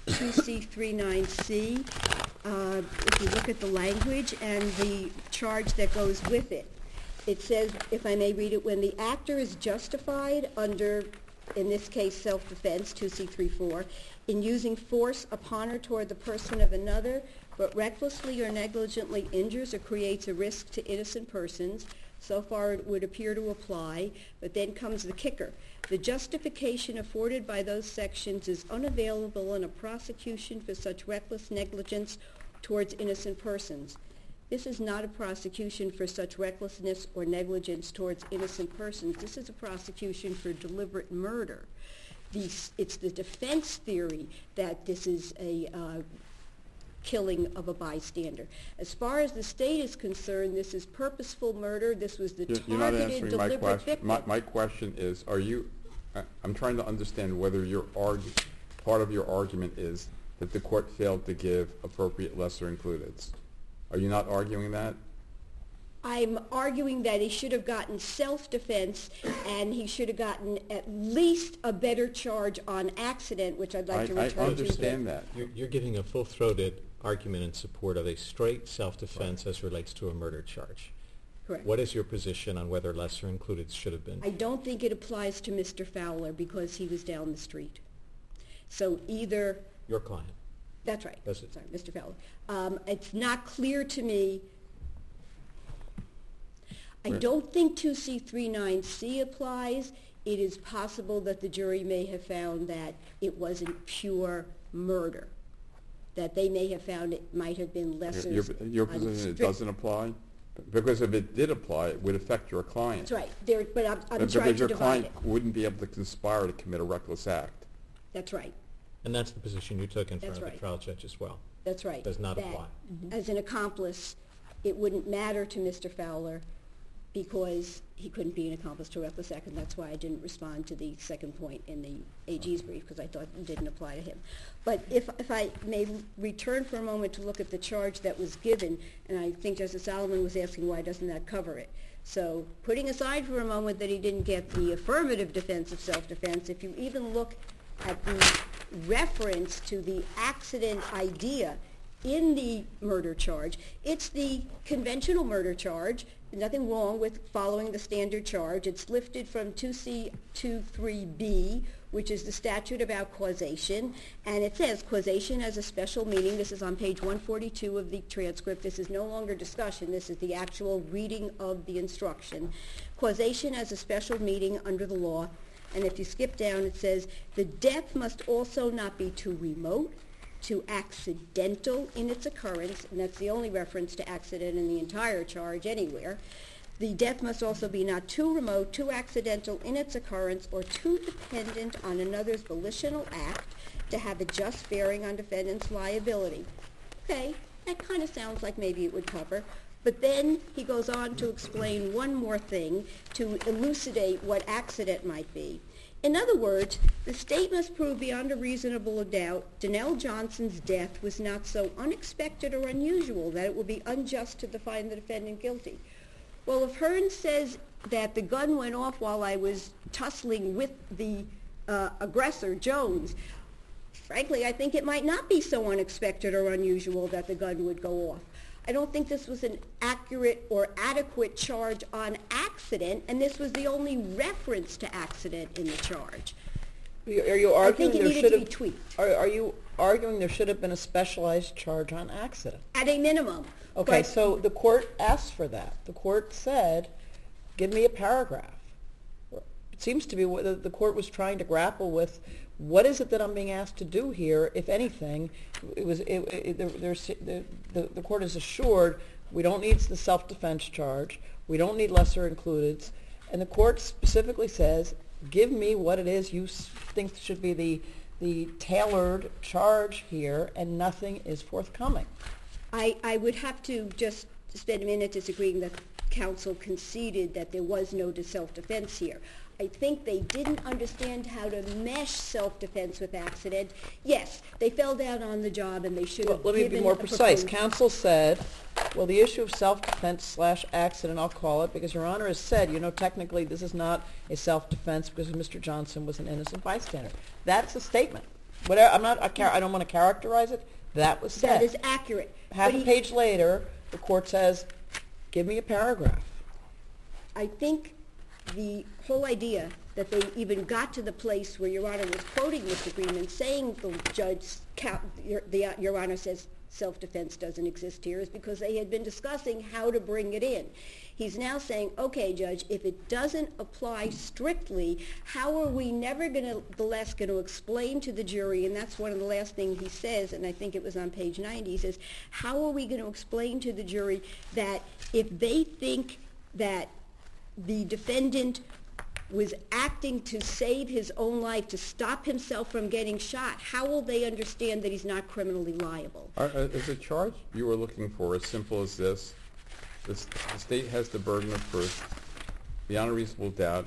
S4: 2C39C, if you look at the language and the charge that goes with it, it says, if I may read it, when the actor is justified under, in this case, self-defense, 2C34, in using force upon or toward the person of another, but recklessly or negligently injures or creates a risk to innocent persons, so far it would appear to apply, but then comes the kicker. The justification afforded by those sections is unavailable in a prosecution for such reckless negligence towards innocent persons. This is not a prosecution for such recklessness or negligence towards innocent persons. This is a prosecution for deliberate murder. It's the defense theory that this is a killing of a bystander. As far as the state is concerned, this is purposeful murder. This was the
S1: You're not
S4: targeted,
S1: answering
S4: deliberate victim.
S1: My question is, I'm trying to understand whether part of your argument is that the court failed to give appropriate lesser includeds. Are you not arguing that?
S4: I'm arguing that he should have gotten self-defense and he should have gotten at least a better charge on accident, which I'd like to return to.
S1: I understand that.
S10: You're giving a full-throated argument in support of a straight self-defense as relates to a murder charge.
S4: Correct.
S10: What is your position on whether lesser included should have been?
S4: I don't think it applies to Mr. Fowler because he was down the street. So either...
S10: Your client.
S4: That's right.
S10: Does it?
S4: Sorry, Mr. Fowler. It's not clear to me. I don't think 2C39C applies. It is possible that the jury may have found that it wasn't pure murder, that they may have found it might have been lesser.
S1: Your position it doesn't apply? Because if it did apply, it would affect your client.
S4: That's right. But I'm trying to divide it.
S1: Because your client wouldn't be able to conspire to commit a reckless act.
S4: That's right.
S10: And that's the position you took in front of
S4: That's
S10: the trial judge as well.
S4: That's right.
S10: Does not
S4: That,
S10: apply.
S4: As an accomplice, it wouldn't matter to Mr. Fowler because he couldn't be an accomplice to a reckless act, and that's why I didn't respond to the second point in the AG's brief, because I thought it didn't apply to him. But if I may return for a moment to look at the charge that was given, and I think Justice Solomon was asking why doesn't that cover it. So putting aside for a moment that he didn't get the affirmative defense of self-defense, if you even look at the reference to the accident idea in the murder charge, it's the conventional murder charge. Nothing wrong with following the standard charge. It's lifted from 2C23B, which is the statute about causation, and it says causation has a special meaning. This is on page 142 of the transcript. This is no longer discussion. This is the actual reading of the instruction. Causation has a special meaning under the law, and if you skip down, it says the death must also not be too remote, too accidental in its occurrence, and that's the only reference to accident in the entire charge anywhere. The death must also be not too remote, too accidental in its occurrence, or too dependent on another's volitional act to have a just bearing on defendant's liability. Okay, that kind of sounds like maybe it would cover. But then he goes on to explain one more thing to elucidate what accident might be. In other words, the state must prove beyond a reasonable doubt Donnell Johnson's death was not so unexpected or unusual that it would be unjust to find the defendant guilty. Well, if Hearn says that the gun went off while I was tussling with the aggressor, Jones, frankly, I think it might not be so unexpected or unusual that the gun would go off. I don't think this was an accurate or adequate charge on accident, and this was the only reference to accident in the charge.
S8: Are you
S4: I
S8: arguing
S4: think it
S8: there
S4: needed
S8: should
S4: to be
S8: have,
S4: tweaked,
S8: are you arguing there should have been a specialized charge on accident?
S4: at a minimum.
S8: Okay,
S4: But
S8: so the court asked for that. The court said, give me a paragraph. It seems to be what the court was trying to grapple with. What is it that I'm being asked to do here, if anything? The court is assured we don't need the self-defense charge, we don't need lesser included, and the court specifically says, give me what it is you think should be the tailored charge here, and nothing is forthcoming.
S4: I would have to just spend a minute disagreeing that counsel conceded that there was no self-defense here. I think they didn't understand how to mesh self-defense with accident. Yes, they fell down on the job and they should have
S8: Let me be more precise. Counsel said, well, the issue of self-defense / accident, I'll call it, because Your Honor has said, technically this is not a self-defense because Mr. Johnson was an innocent bystander. That's a statement. Whatever, I don't want to characterize it. That was said.
S4: That is accurate.
S8: Half a page later, the court says, give me a paragraph.
S4: I think the whole idea that they even got to the place where Your Honor was quoting this agreement, saying the judge, Your Honor says self-defense doesn't exist here, is because they had been discussing how to bring it in. He's now saying, okay, Judge, if it doesn't apply strictly, how are we nevertheless going to explain to the jury, and that's one of the last things he says, and I think it was on page 90, he says, how are we going to explain to the jury that if they think that the defendant was acting to save his own life, to stop himself from getting shot, how will they understand that he's not criminally liable?
S1: Is the charge you were looking for as simple as this? The state has the burden of proof, beyond a reasonable doubt,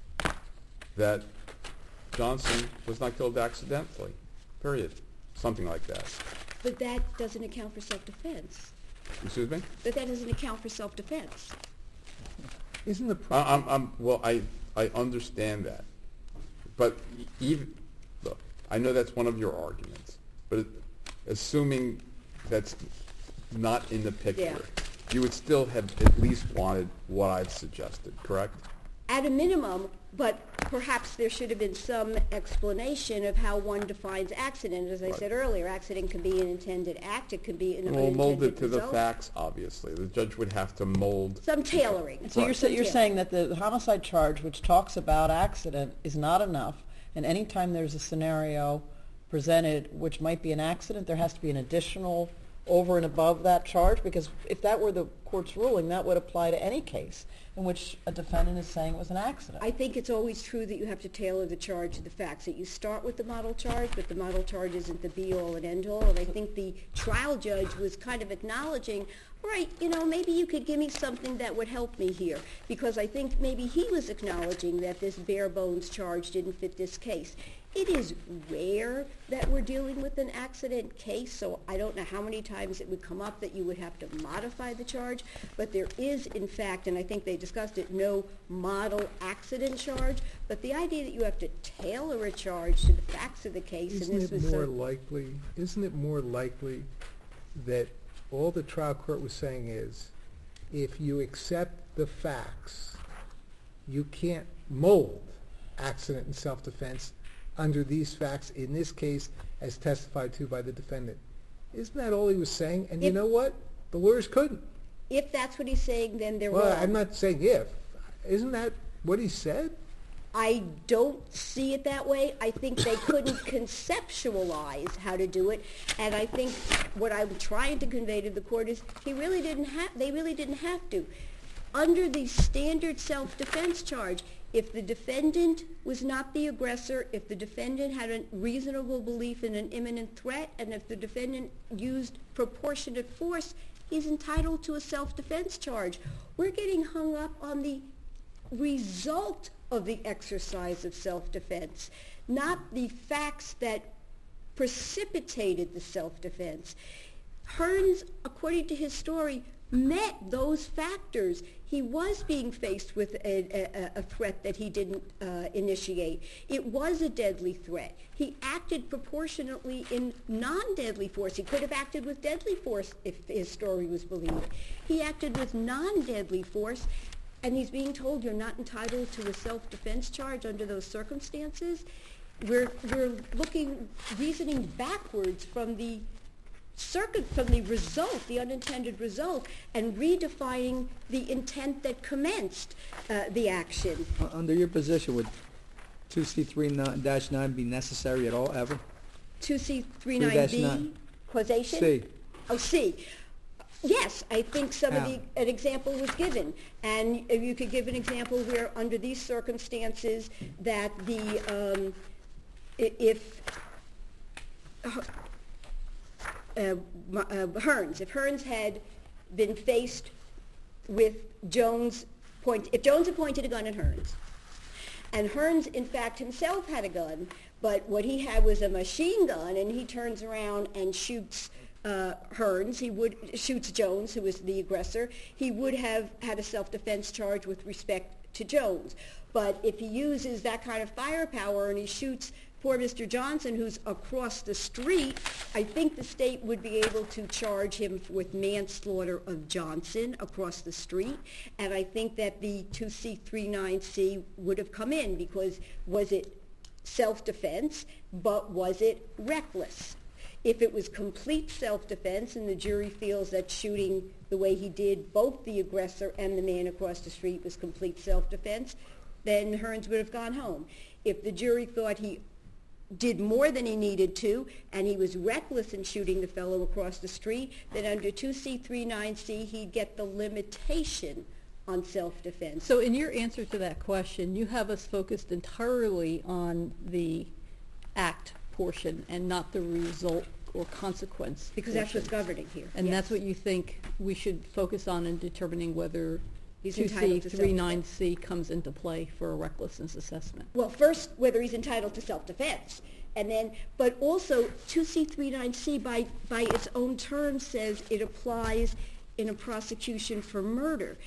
S1: that Johnson was not killed accidentally, period. Something like that.
S4: But that doesn't account for self-defense.
S1: Excuse me?
S4: But that doesn't account for self-defense.
S9: Isn't the
S1: well, I understand that, but look, I know that's one of your arguments, but assuming that's not in the picture, you would still have at least wanted what I've suggested, correct?
S4: At a minimum, but perhaps there should have been some explanation of how one defines accident. As I said earlier, accident can be an intended act, it can be an unintended
S1: We'll mold it to the
S4: result.
S1: facts, obviously. The judge would have to mold.
S4: Some tailoring.
S8: So you're saying that the homicide charge, which talks about accident, is not enough, and any time there's a scenario presented which might be an accident, there has to be an additional over and above that charge? Because if that were the court's ruling, that would apply to any case in which a defendant is saying it was an accident.
S4: I think it's always true that you have to tailor the charge to the facts, that you start with the model charge, but the model charge isn't the be-all and end-all, and I think the trial judge was kind of acknowledging, right, maybe you could give me something that would help me here, because I think maybe he was acknowledging that this bare-bones charge didn't fit this case. It is rare that we're dealing with an accident case, so I don't know how many times it would come up that you would have to modify the charge, but there is, in fact, and I think they discussed it, no model accident charge, but the idea that you have to tailor a charge to the facts of the case,
S9: Isn't
S4: and this was
S9: it more likely that all the trial court was saying is, if you accept the facts, you can't mold accident and self-defense under these facts, in this case, as testified to by the defendant. Isn't that all he was saying? And you know what? The lawyers couldn't.
S4: If that's what he's saying, then they're
S9: Well,
S4: wrong.
S9: I'm not saying if. Isn't that what he said?
S4: I don't see it that way. I think they couldn't conceptualize how to do it, and I think what I'm trying to convey to the court is they really didn't have to. Under the standard self-defense charge, if the defendant was not the aggressor, if the defendant had a reasonable belief in an imminent threat, and if the defendant used proportionate force, he's entitled to a self-defense charge. We're getting hung up on the result of the exercise of self-defense, not the facts that precipitated the self-defense. Hearns, according to his story, met those factors. He was being faced with a threat that he didn't initiate. It was a deadly threat. He acted proportionately in non-deadly force. He could have acted with deadly force if his story was believed. He acted with non-deadly force, and he's being told you're not entitled to a self-defense charge under those circumstances. We're reasoning backwards from the result, the unintended result, and redefining the intent that commenced the action.
S11: Under your position, would 2C3-9 be necessary at all, ever?
S4: 2C39B, causation?
S11: C.
S4: Oh, C. Yes, I think an example was given. And you could give an example where under these circumstances that if Hearns had been faced with if Jones had pointed a gun at Hearns, and Hearns in fact himself had a gun, but what he had was a machine gun, and he turns around and shoots shoots Jones, who was the aggressor, he would have had a self-defense charge with respect to Jones. But if he uses that kind of firepower and he shoots poor Mr. Johnson, who's across the street, I think the state would be able to charge him with manslaughter of Johnson across the street, and I think that the 2C39C would have come in, because was it self-defense, but was it reckless? If it was complete self-defense and the jury feels that shooting the way he did both the aggressor and the man across the street was complete self-defense, then Hearns would have gone home. If the jury thought he did more than he needed to and he was reckless in shooting the fellow across the street, then under 2C39C he'd get the limitation on self-defense.
S7: So in your answer to that question, you have us focused entirely on the act portion and not the result or consequence.
S4: Because that's what's governing here.
S7: And
S4: yes.
S7: that's what you think we should focus on in determining whether
S4: He's entitled to self-defense.
S7: 2C39C comes into play for a recklessness assessment.
S4: Well, first, whether he's entitled to self-defense. And then, but also 2C39C by its own terms says it applies in a prosecution for murder.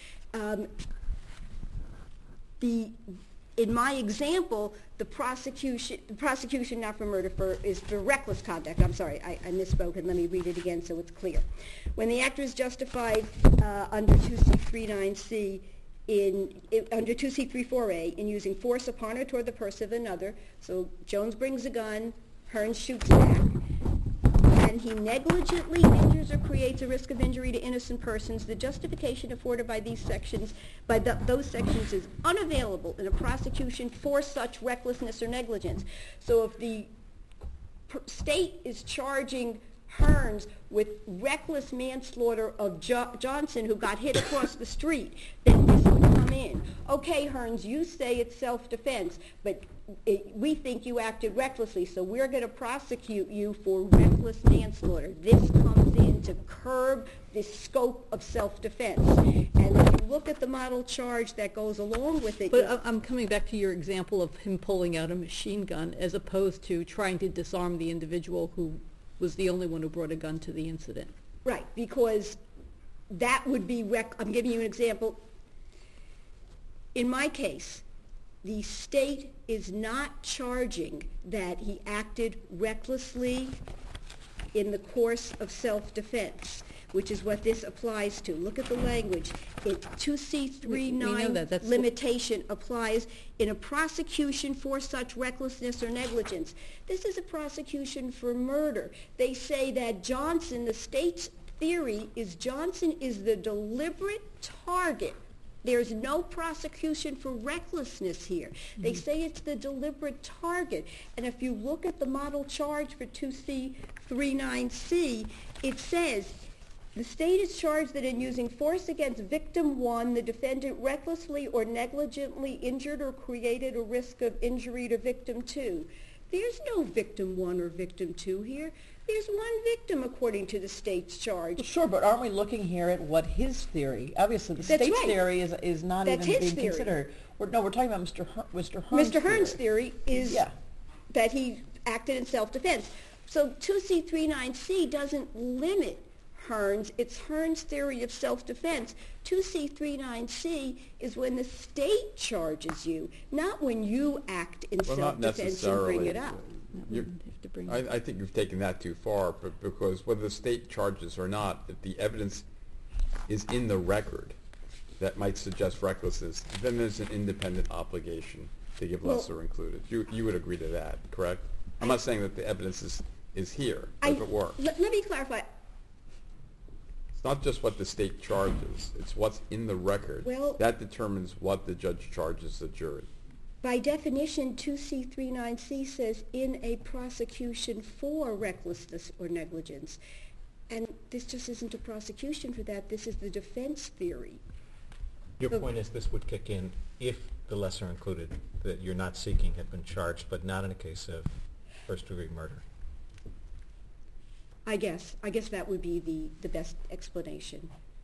S4: In my example, the prosecution not for murder is for reckless conduct. I'm sorry, I misspoke, and let me read it again so it's clear. When the actor is justified under 2C39C under 2C34A in using force upon or toward the person of another, so Jones brings a gun, Hearns shoots back, and he negligently injures or creates a risk of injury to innocent persons, the justification afforded by these sections, those sections is unavailable in a prosecution for such recklessness or negligence. So if the state is charging Hearns with reckless manslaughter of Johnson, who got hit across the street, then this would come in. Okay, Hearns, you say it's self-defense, but we think you acted recklessly, so we're going to prosecute you for reckless manslaughter. This comes in to curb the scope of self-defense. And if you look at the model charge that goes along with it...
S7: But I'm coming back to your example of him pulling out a machine gun as opposed to trying to disarm the individual who was the only one who brought a gun to the incident.
S4: Right, because that would be... I'm giving you an example. In my case, the state is not charging that he acted recklessly in the course of self-defense, which is what this applies to. Look at the language. 2C39 limitation applies in a prosecution for such recklessness or negligence. This is a prosecution for murder. They say that Johnson, the state's theory is Johnson is the deliberate target. There's no prosecution for recklessness here. Mm-hmm. They say it's the deliberate target. And if you look at the model charge for 2C39C, it says, the state is charged that in using force against victim 1, the defendant recklessly or negligently injured or created a risk of injury to victim 2. There's no victim 1 or victim 2 here. There's one victim according to the state's charge.
S8: Well, sure, but aren't we looking here at what his theory? Obviously, the state's theory is not even being considered. We're talking about Mr. Hearns'
S4: Mr. Hearns' theory is that he acted in self-defense. So 2C39C doesn't limit Hearns. It's Hearns' theory of self-defense. 2C39C is when the state charges you, not when you act in
S1: Well, not
S4: self-defense and bring
S1: necessarily.
S4: it up.
S1: I think you've taken that too far, but because whether the state charges or not, if the evidence is in the record that might suggest recklessness, then there's an independent obligation to give lesser included. You would agree to that, correct? I'm not saying that the evidence is here, but if it were.
S4: Let me clarify.
S1: It's not just what the state charges, it's what's in the record.
S4: Well-
S1: that determines what the judge charges the jury.
S4: By definition, 2C39C says in a prosecution for recklessness or negligence. And this just isn't a prosecution for that. This is the defense theory.
S10: Your point is this would kick in if the lesser included that you're not seeking had been charged, but not in a case of first-degree murder.
S4: I guess that would be the best explanation.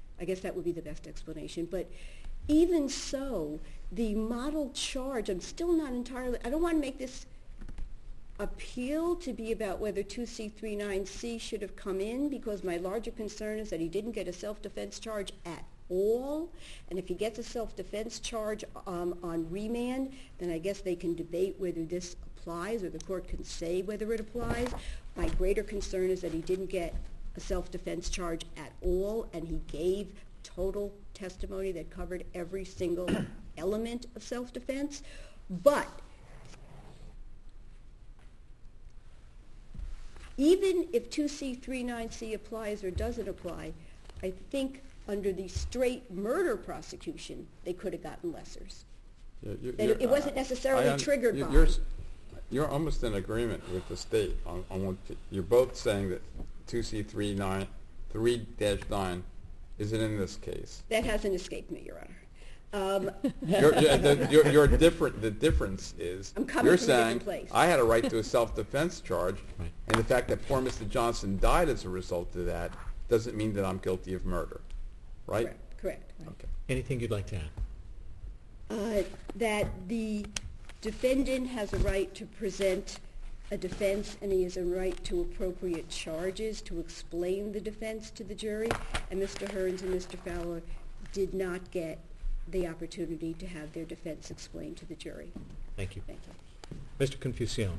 S4: But even so, the model charge, I'm still not entirely, I don't want to make this appeal to be about whether 2C39C should have come in, because my larger concern is that he didn't get a self-defense charge at all. And if he gets a self-defense charge on remand, then I guess they can debate whether this applies, or the court can say whether it applies. My greater concern is that he didn't get a self-defense charge at all, and he gave total testimony that covered every single element of self-defense. But even if 2C39C applies or doesn't apply, I think under the straight murder prosecution, they could have gotten lessers. It wasn't necessarily triggered by.
S1: You're almost in agreement with the state on what you're both saying, that 2C3-9 isn't in this case.
S4: That hasn't escaped me, Your Honor.
S1: You're different. The difference is
S4: I'm coming
S1: you're
S4: from a different
S1: saying
S4: place.
S1: I had a right to a self-defense charge, and the fact that poor Mr. Johnson died as a result of that doesn't mean that I'm guilty of murder, right?
S4: Correct.
S1: Okay.
S10: Anything you'd like to add?
S4: That the defendant has a right to present a defense, and he has a right to appropriate charges to explain the defense to the jury, and Mr. Hearns and Mr. Fowler did not get the opportunity to have their defense explained to the jury.
S10: Thank you.
S4: Thank you.
S10: Mr. Confucione,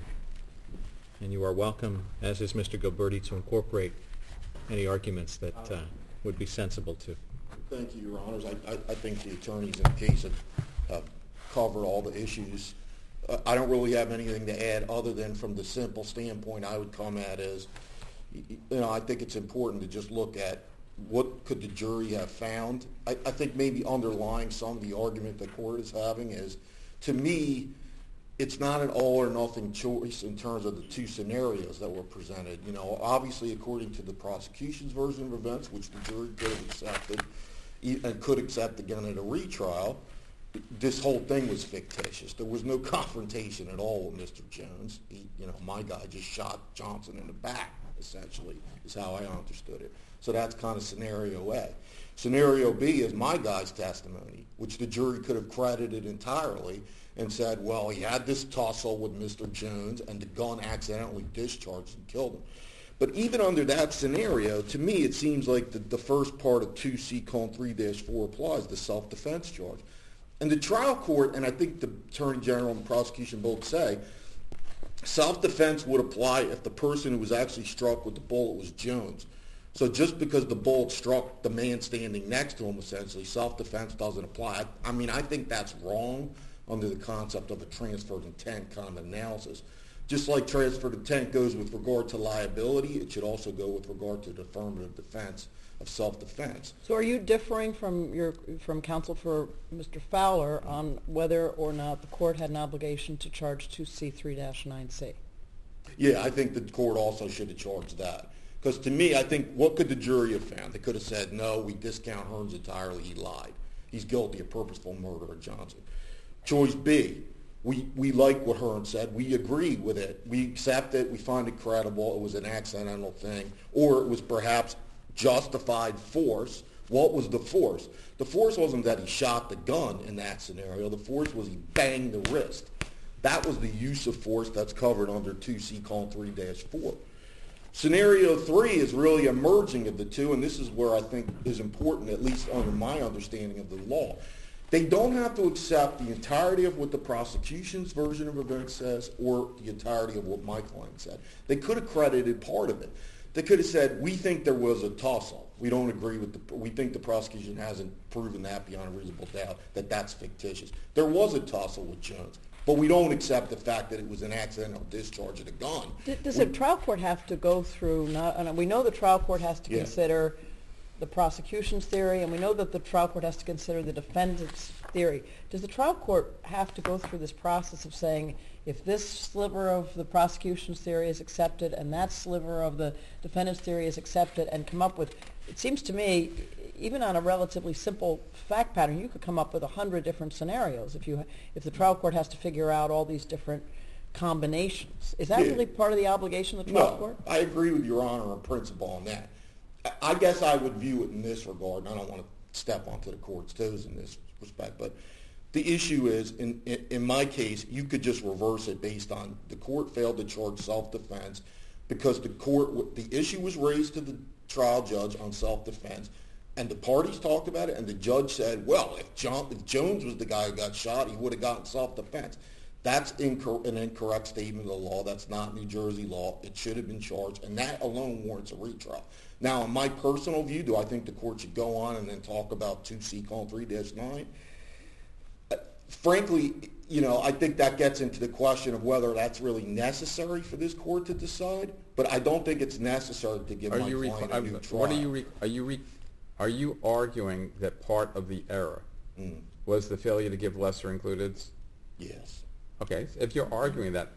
S10: and you are welcome, as is Mr. Gilberti, to incorporate any arguments that would be sensible to.
S5: Thank you, Your Honors. I think the attorneys in the case have covered all the issues. I don't really have anything to add other than from the simple standpoint I would come at is, I think it's important to just look at what could the jury have found. I think maybe underlying some of the argument the court is having is, to me, it's not an all or nothing choice in terms of the two scenarios that were presented. Obviously, according to the prosecution's version of events, which the jury could have accepted and could accept again at a retrial, this whole thing was fictitious. There was no confrontation at all with Mr. Jones. My guy just shot Johnson in the back, essentially, is how I understood it. So that's kind of scenario A. Scenario B is my guy's testimony, which the jury could have credited entirely and said, well, he had this tussle with Mr. Jones and the gun accidentally discharged and killed him. But even under that scenario, to me, it seems like the first part of 2C-3-4 applies, the self-defense charge. And the trial court, and I think the Attorney General and the prosecution both say, self-defense would apply if the person who was actually struck with the bullet was Jones. So just because the bullet struck the man standing next to him, essentially, self-defense doesn't apply. I think that's wrong under the concept of a transferred intent kind of analysis. Just like transferred intent goes with regard to liability, it should also go with regard to the affirmative defense of self-defense.
S8: So are you differing from counsel for Mr. Fowler on whether or not the court had an obligation to charge 2C3-9C?
S5: Yeah, I think the court also should have charged that. Because to me, I think, what could the jury have found? They could have said, no, we discount Hearns entirely, he lied. He's guilty of purposeful murder of Johnson. Choice B, we like what Hearns said. We agree with it. We accept it. We find it credible. It was an accidental thing. Or it was perhaps justified force. What was the force? The force wasn't that he shot the gun in that scenario. The force was he banged the wrist. That was the use of force that's covered under 2C-3-4. Scenario 3 is really a merging of the two, and this is where I think is important, at least under my understanding of the law. They don't have to accept the entirety of what the prosecution's version of events says or the entirety of what my client said. They could have credited part of it. They could have said, we think there was a tussle. We don't agree with we think the prosecution hasn't proven that beyond a reasonable doubt, that that's fictitious. There was a tussle with Jones, but we don't accept the fact that it was an accidental discharge of a gun.
S8: Does the trial court have to go through, we know the trial court has to
S5: Yeah.
S8: consider the prosecution's theory, and we know that the trial court has to consider the defendant's theory. Does the trial court have to go through this process of saying, if this sliver of the prosecution's theory is accepted and that sliver of the defendant's theory is accepted, and come up with, it seems to me, even on a relatively simple fact pattern, you could come up with 100 different scenarios if the trial court has to figure out all these different combinations. Is that
S5: Yeah.
S8: really part of the obligation of the trial court?
S5: I agree with Your Honor in principle on that. I guess I would view it in this regard, and I don't want to step onto the court's toes in this respect, but the issue is, in my case, you could just reverse it based on the court failed to charge self-defense because the issue was raised to the trial judge on self-defense, and the parties talked about it, and the judge said, well, if Jones was the guy who got shot, he would have gotten self-defense. That's an incorrect statement of the law. That's not New Jersey law. It should have been charged, and that alone warrants a retrial. Now, in my personal view, do I think the court should go on and then talk about 2C:3-9? Frankly, I think that gets into the question of whether that's really necessary for this court to decide, but I don't think it's necessary to give my client a new trial.
S1: Are you arguing that part of the error was the failure to give lesser included?
S5: Yes.
S1: Okay, if you're arguing that,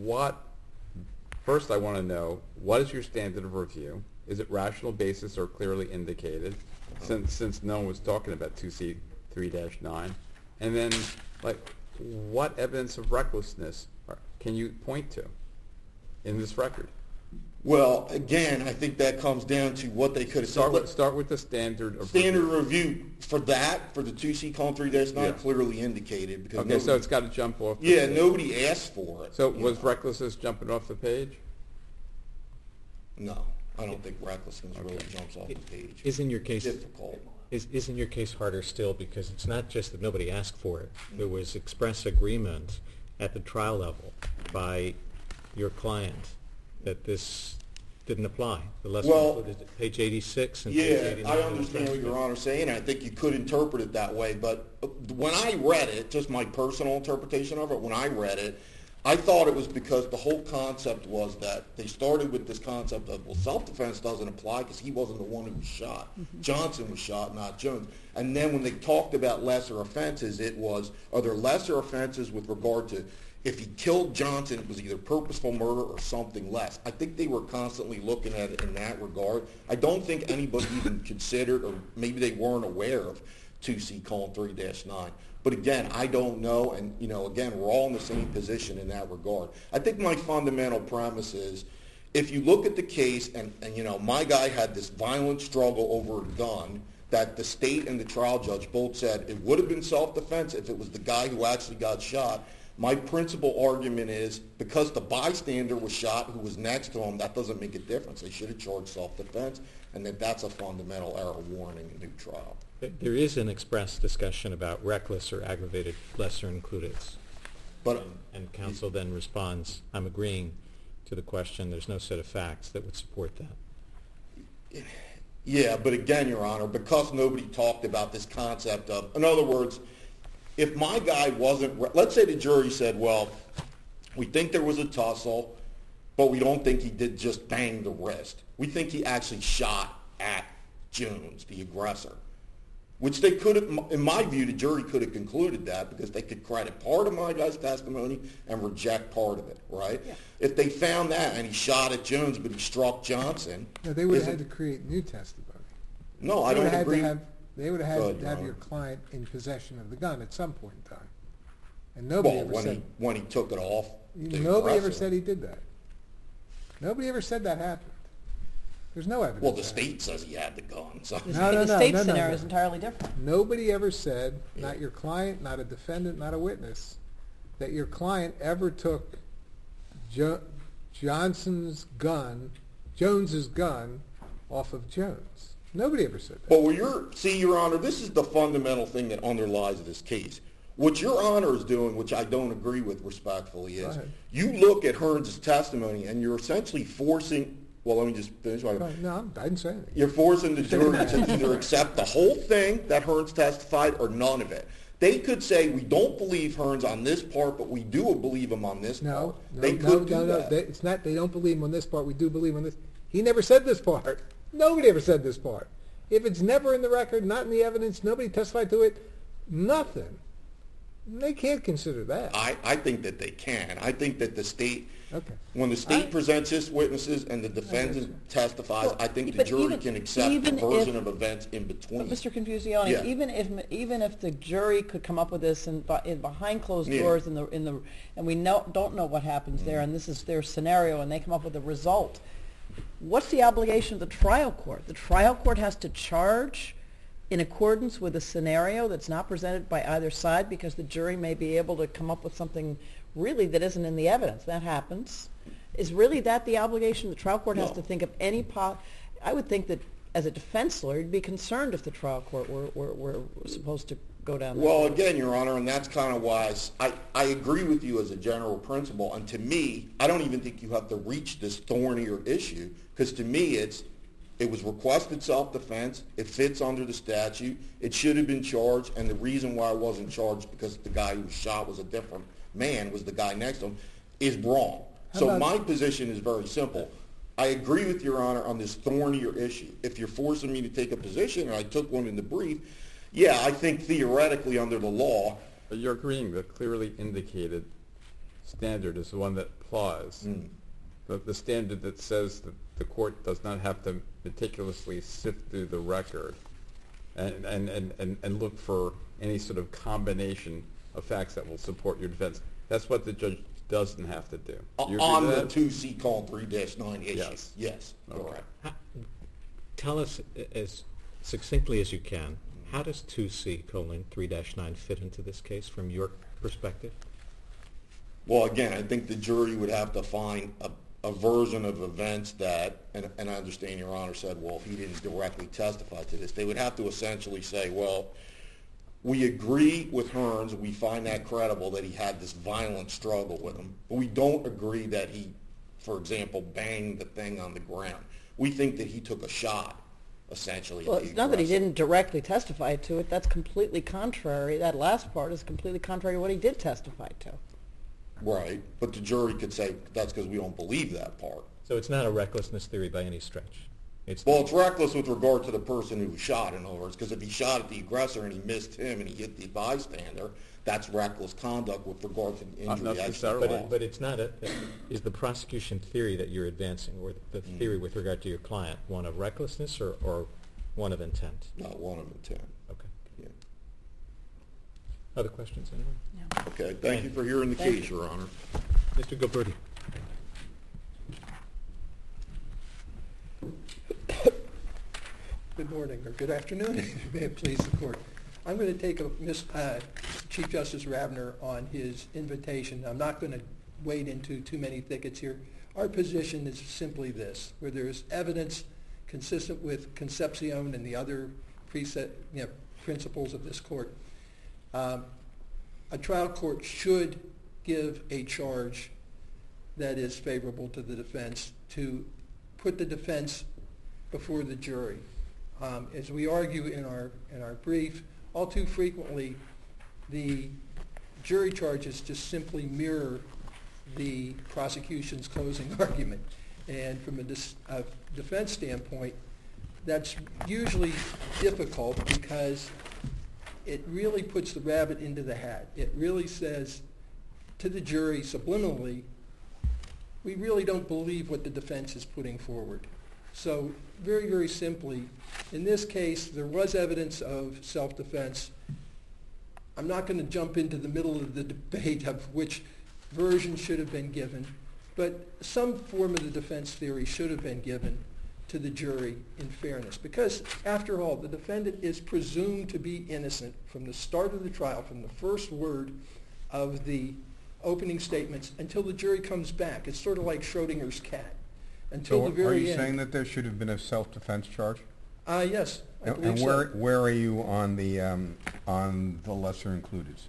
S1: first I want to know, what is your standard of review? Is it rational basis or clearly indicated, since no one was talking about 2C:3-9? And then, what evidence of recklessness can you point to in this record?
S5: Well, again, I think that comes down to what they could have said.
S1: Start with the standard of
S5: review for the 2C:3-9, clearly indicated. Because
S1: okay, so it's got to jump off the
S5: page.
S1: Page.
S5: Nobody asked for it.
S1: So was recklessness jumping off the page?
S5: No, I don't think recklessness really jumps off the page.
S10: Isn't your case
S5: difficult?
S10: Isn't your case harder still because it's not just that nobody asked for it. There was express agreement at the trial level by your client that this didn't apply. The lesson included page 86 and page 89.
S5: I understand what Your Honor is saying, and I think you could interpret it that way. But when I read it, just my personal interpretation of it, when I read it, I thought it was because the whole concept was that they started with this concept of, well, self-defense doesn't apply because he wasn't the one who was shot. Johnson was shot, not Jones. And then when they talked about lesser offenses, it was, are there lesser offenses with regard to if he killed Johnson, it was either purposeful murder or something less. I think they were constantly looking at it in that regard. I don't think anybody even considered, or maybe they weren't aware of 2C:3-9. But again, I don't know, and again, we're all in the same position in that regard. I think my fundamental premise is, if you look at the case, and my guy had this violent struggle over a gun that the state and the trial judge both said it would have been self-defense if it was the guy who actually got shot. My principal argument is, because the bystander was shot who was next to him, that doesn't make a difference. They should have charged self-defense, and that's a fundamental error warning a new trial.
S10: There is an express discussion about reckless or aggravated lesser included. And counsel then responds, I'm agreeing to the question. There's no set of facts that would support that.
S5: Yeah, but again, Your Honor, because nobody talked about this concept of, in other words, if my guy wasn't, let's say the jury said, well, we think there was a tussle, but we don't think he did just bang the wrist. We think he actually shot at Jones, the aggressor. Which they could have, in my view, the jury could have concluded that because they could credit part of my guy's testimony and reject part of it, right? Yeah. If they found that and he shot at Jones but he struck Johnson.
S9: No, they would have had to create new testimony.
S5: No, I don't agree.
S9: They would have had to have your client in possession of the gun at some point in time. And nobody ever said...
S5: when he took it off.
S9: Nobody ever said he did that. Nobody ever said that happened. There's no evidence.
S5: Well, the state says he had the gun. So.
S8: The state scenario is entirely different.
S9: Nobody ever said, not your client, not a defendant, not a witness, that your client ever took Johnson's gun Jones's gun off of Jones. Nobody ever said that.
S5: But Your Honor, this is the fundamental thing that underlies this case. What Your Honor is doing, which I don't agree with respectfully, is you look at Hearns' testimony and you're essentially forcing, well, let me just finish my...
S9: No, I didn't say anything.
S5: You're forcing the jury to either accept the whole thing that Hearns testified or none of it. They could say, we don't believe Hearns on this part, but we do believe him on this part. They could do that.
S9: It's not they don't believe him on this part, we do believe on this. He never said this part. Nobody ever said this part. If it's never in the record, not in the evidence, nobody testified to it, nothing. They can't consider that.
S5: I think that they can. I think that the state,
S9: Okay.
S5: when the state presents its witnesses and the defendant testifies, I think the jury can accept the version of events in between.
S8: But Mr. Confucione,
S5: Yeah.
S8: even if the jury could come up with this in behind closed doors and we don't know what happens there, and this is their scenario, and they come up with a result, what's the obligation of the trial court? The trial court has to charge in accordance with a scenario that's not presented by either side because the jury may be able to come up with something really that isn't in the evidence. That happens. Is really that the obligation? The trial court has to think of any I would think that as a defense lawyer, you'd be concerned if the trial court were supposed to go down that
S5: Well,
S8: road.
S5: again, Your Honor, and that's kind of why I agree with you as a general principle. And to me, I don't even think you have to reach this thornier issue because to me it was requested self-defense. It fits under the statute. It should have been charged. And the reason why it wasn't charged because the guy who was shot was a different man, was the guy next to him, is wrong. So my position is very simple. I agree with Your Honor on this thornier issue. If you're forcing me to take a position, and I took one in the brief, yeah, I think theoretically under the law.
S1: But you're agreeing the clearly indicated standard is the one that applies. The standard that says that the court does not have to meticulously sift through the record and look for any sort of combination of facts that will support your defense. That's what the judge doesn't have to do.
S5: On the 2C colon 3-9 issue. Yes.
S1: Okay.
S5: Correct.
S10: Tell us as succinctly as you can, how does 2C colon 3-9 fit into this case from your perspective?
S5: Well, again, I think the jury would have to find a version of events that, and I understand Your Honor said, well, he didn't directly testify to this. They would have to essentially say, well, we agree with Hearns, we find that credible that he had this violent struggle with him, but we don't agree that he, for example, banged the thing on the ground. We think that he took a shot, essentially.
S8: Well, it's not that he didn't directly testify to it. That's completely contrary. That last part is completely contrary to what he did testify to.
S5: Right, but the jury could say that's because we don't believe that part.
S10: So it's not a recklessness theory by any stretch.
S5: It's reckless with regard to the person who was shot, in other words, because if he shot at the aggressor and he missed him and he hit the bystander, that's reckless conduct with regard to the injury.
S10: But it's not is the prosecution theory that you're advancing, or the theory with regard to your client, one of recklessness or one of intent?
S5: Not one of intent.
S10: Okay.
S5: Yeah.
S10: Other questions, anyone?
S8: No.
S5: Okay, thank you for hearing the case, Your Honor.
S10: Mr. Gilberti.
S6: Good morning, or good afternoon, if you may have pleased the court. I'm going to take Chief Justice Ravner on his invitation. I'm not going to wade into too many thickets here. Our position is simply this, where there is evidence consistent with Concepcion and the other principles of this court. A trial court should give a charge that is favorable to the defense to put the defense before the jury. As we argue in our brief, all too frequently the jury charges just simply mirror the prosecution's closing argument. And from a defense standpoint, that's usually difficult because it really puts the rabbit into the hat. It really says to the jury subliminally, we really don't believe what the defense is putting forward. So very, very simply, in this case, there was evidence of self-defense. I'm not going to jump into the middle of the debate of which version should have been given, but some form of the defense theory should have been given to the jury in fairness. Because, after all, the defendant is presumed to be innocent from the start of the trial, from the first word of the opening statements until the jury comes back. It's sort of like Schrodinger's cat. until the very
S12: Are you
S6: end.
S12: saying that there should have been a self-defense charge?
S6: Yes, I believe
S12: And
S6: so.
S12: where are you on the lesser includeds?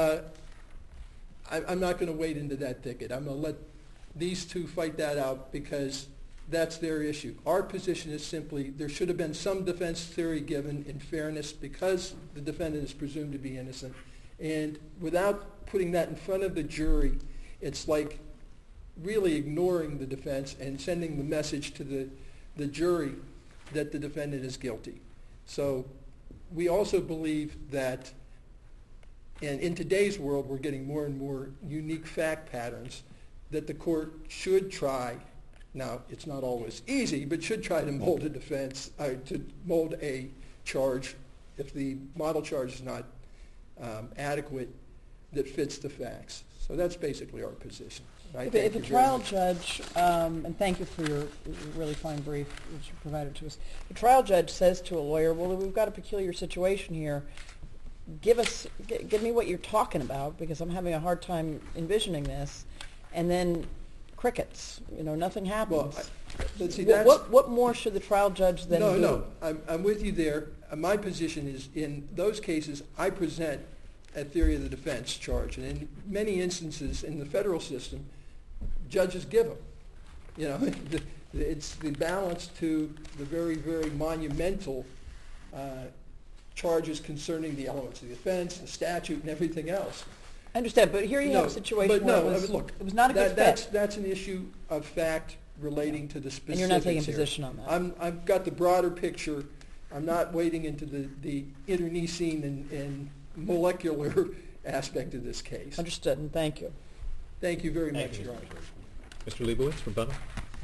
S6: I'm not going to wade into that thicket. I'm going to let these two fight that out because that's their issue. Our position is simply there should have been some defense theory given in fairness because the defendant is presumed to be innocent. And without putting that in front of the jury, it's like really ignoring the defense and sending the message to the jury that the defendant is guilty. So we also believe that in today's world, we're getting more and more unique fact patterns that the court should try. Now, it's not always easy, but should try to mold a defense, to mold a charge if the model charge is not adequate that fits the facts. So that's basically our position.
S8: If a trial judge, and thank you for your really fine brief which you provided to us, the trial judge says to a lawyer, well, we've got a peculiar situation here. Give me what you're talking about because I'm having a hard time envisioning this, and then crickets. Nothing happens.
S6: Well, but see,
S8: what more should the trial judge then do?
S6: No, I'm with you there. My position is in those cases, I present a theory of the defense charge, and in many instances in the federal system, judges give them. It's the balance to the very, very monumental charges concerning the elements of the offense, the statute, and everything else.
S8: I understand, but here you have a situation where it was not a good fit.
S6: That's an issue of fact relating to the specifics.
S8: And you're not taking a
S6: here.
S8: position on that.
S6: I've got the broader picture. I'm not wading into the internecine and molecular aspect of this case.
S8: Understood, and thank you.
S6: Thank you very much, Your Honor.
S10: Mr. Leibowitz, rebuttal.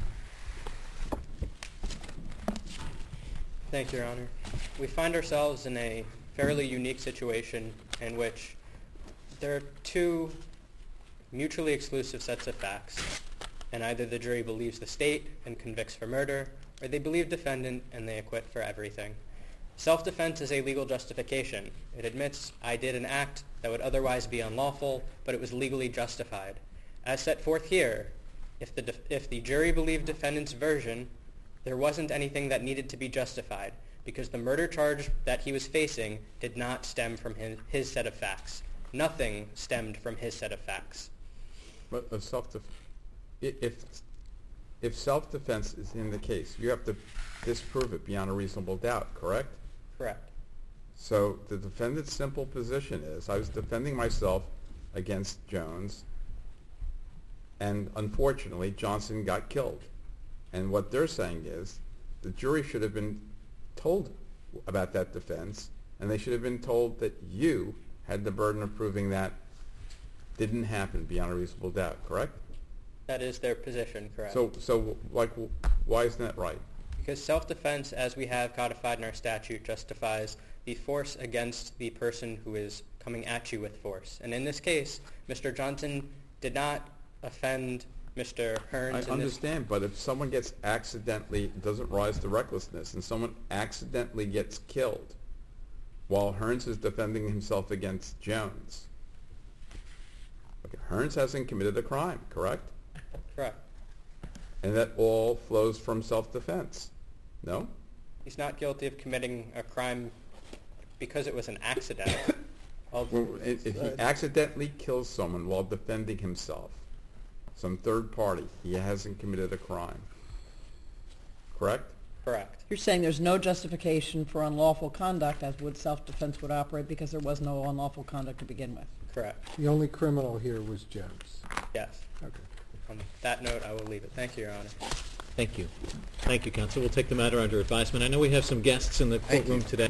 S2: Thank you, Your Honor. We find ourselves in a fairly unique situation in which there are two mutually exclusive sets of facts, and either the jury believes the state and convicts for murder, or they believe defendant and they acquit for everything. Self-defense is a legal justification. It admits I did an act that would otherwise be unlawful, but it was legally justified. As set forth here, if the jury believed defendant's version, there wasn't anything that needed to be justified because the murder charge that he was facing did not stem from his set of facts. Nothing stemmed from his set of facts.
S1: But if self-defense is in the case, you have to disprove it beyond a reasonable doubt, correct?
S2: Correct.
S1: So the defendant's simple position is, I was defending myself against Jones, and unfortunately, Johnson got killed. And what they're saying is, the jury should have been told about that defense, and they should have been told that you had the burden of proving that didn't happen beyond a reasonable doubt, correct?
S2: That is their position, correct.
S1: So why isn't that right?
S2: Because self-defense, as we have codified in our statute, justifies the force against the person who is coming at you with force. And in this case, Mr. Johnson did not offend Mr. Hearns.
S1: I understand, but if someone gets accidentally, doesn't rise to recklessness, and someone accidentally gets killed while Hearns is defending himself against Jones, okay, Hearns hasn't committed a crime, correct?
S2: Correct.
S1: And that all flows from self-defense, no?
S2: He's not guilty of committing a crime because it was an accident.
S1: Well, if he accidentally kills someone while defending himself, some third party, he hasn't committed a crime, correct?
S2: Correct.
S8: You're saying there's no justification for unlawful conduct as would self-defense would operate because there was no unlawful conduct to begin with.
S2: Correct.
S9: The only criminal here was Jones.
S2: Yes.
S9: Okay.
S2: On that note, I will leave it. Thank you, Your Honor.
S10: Thank you. Thank you, counsel. We'll take the matter under advisement. I know we have some guests in the courtroom today.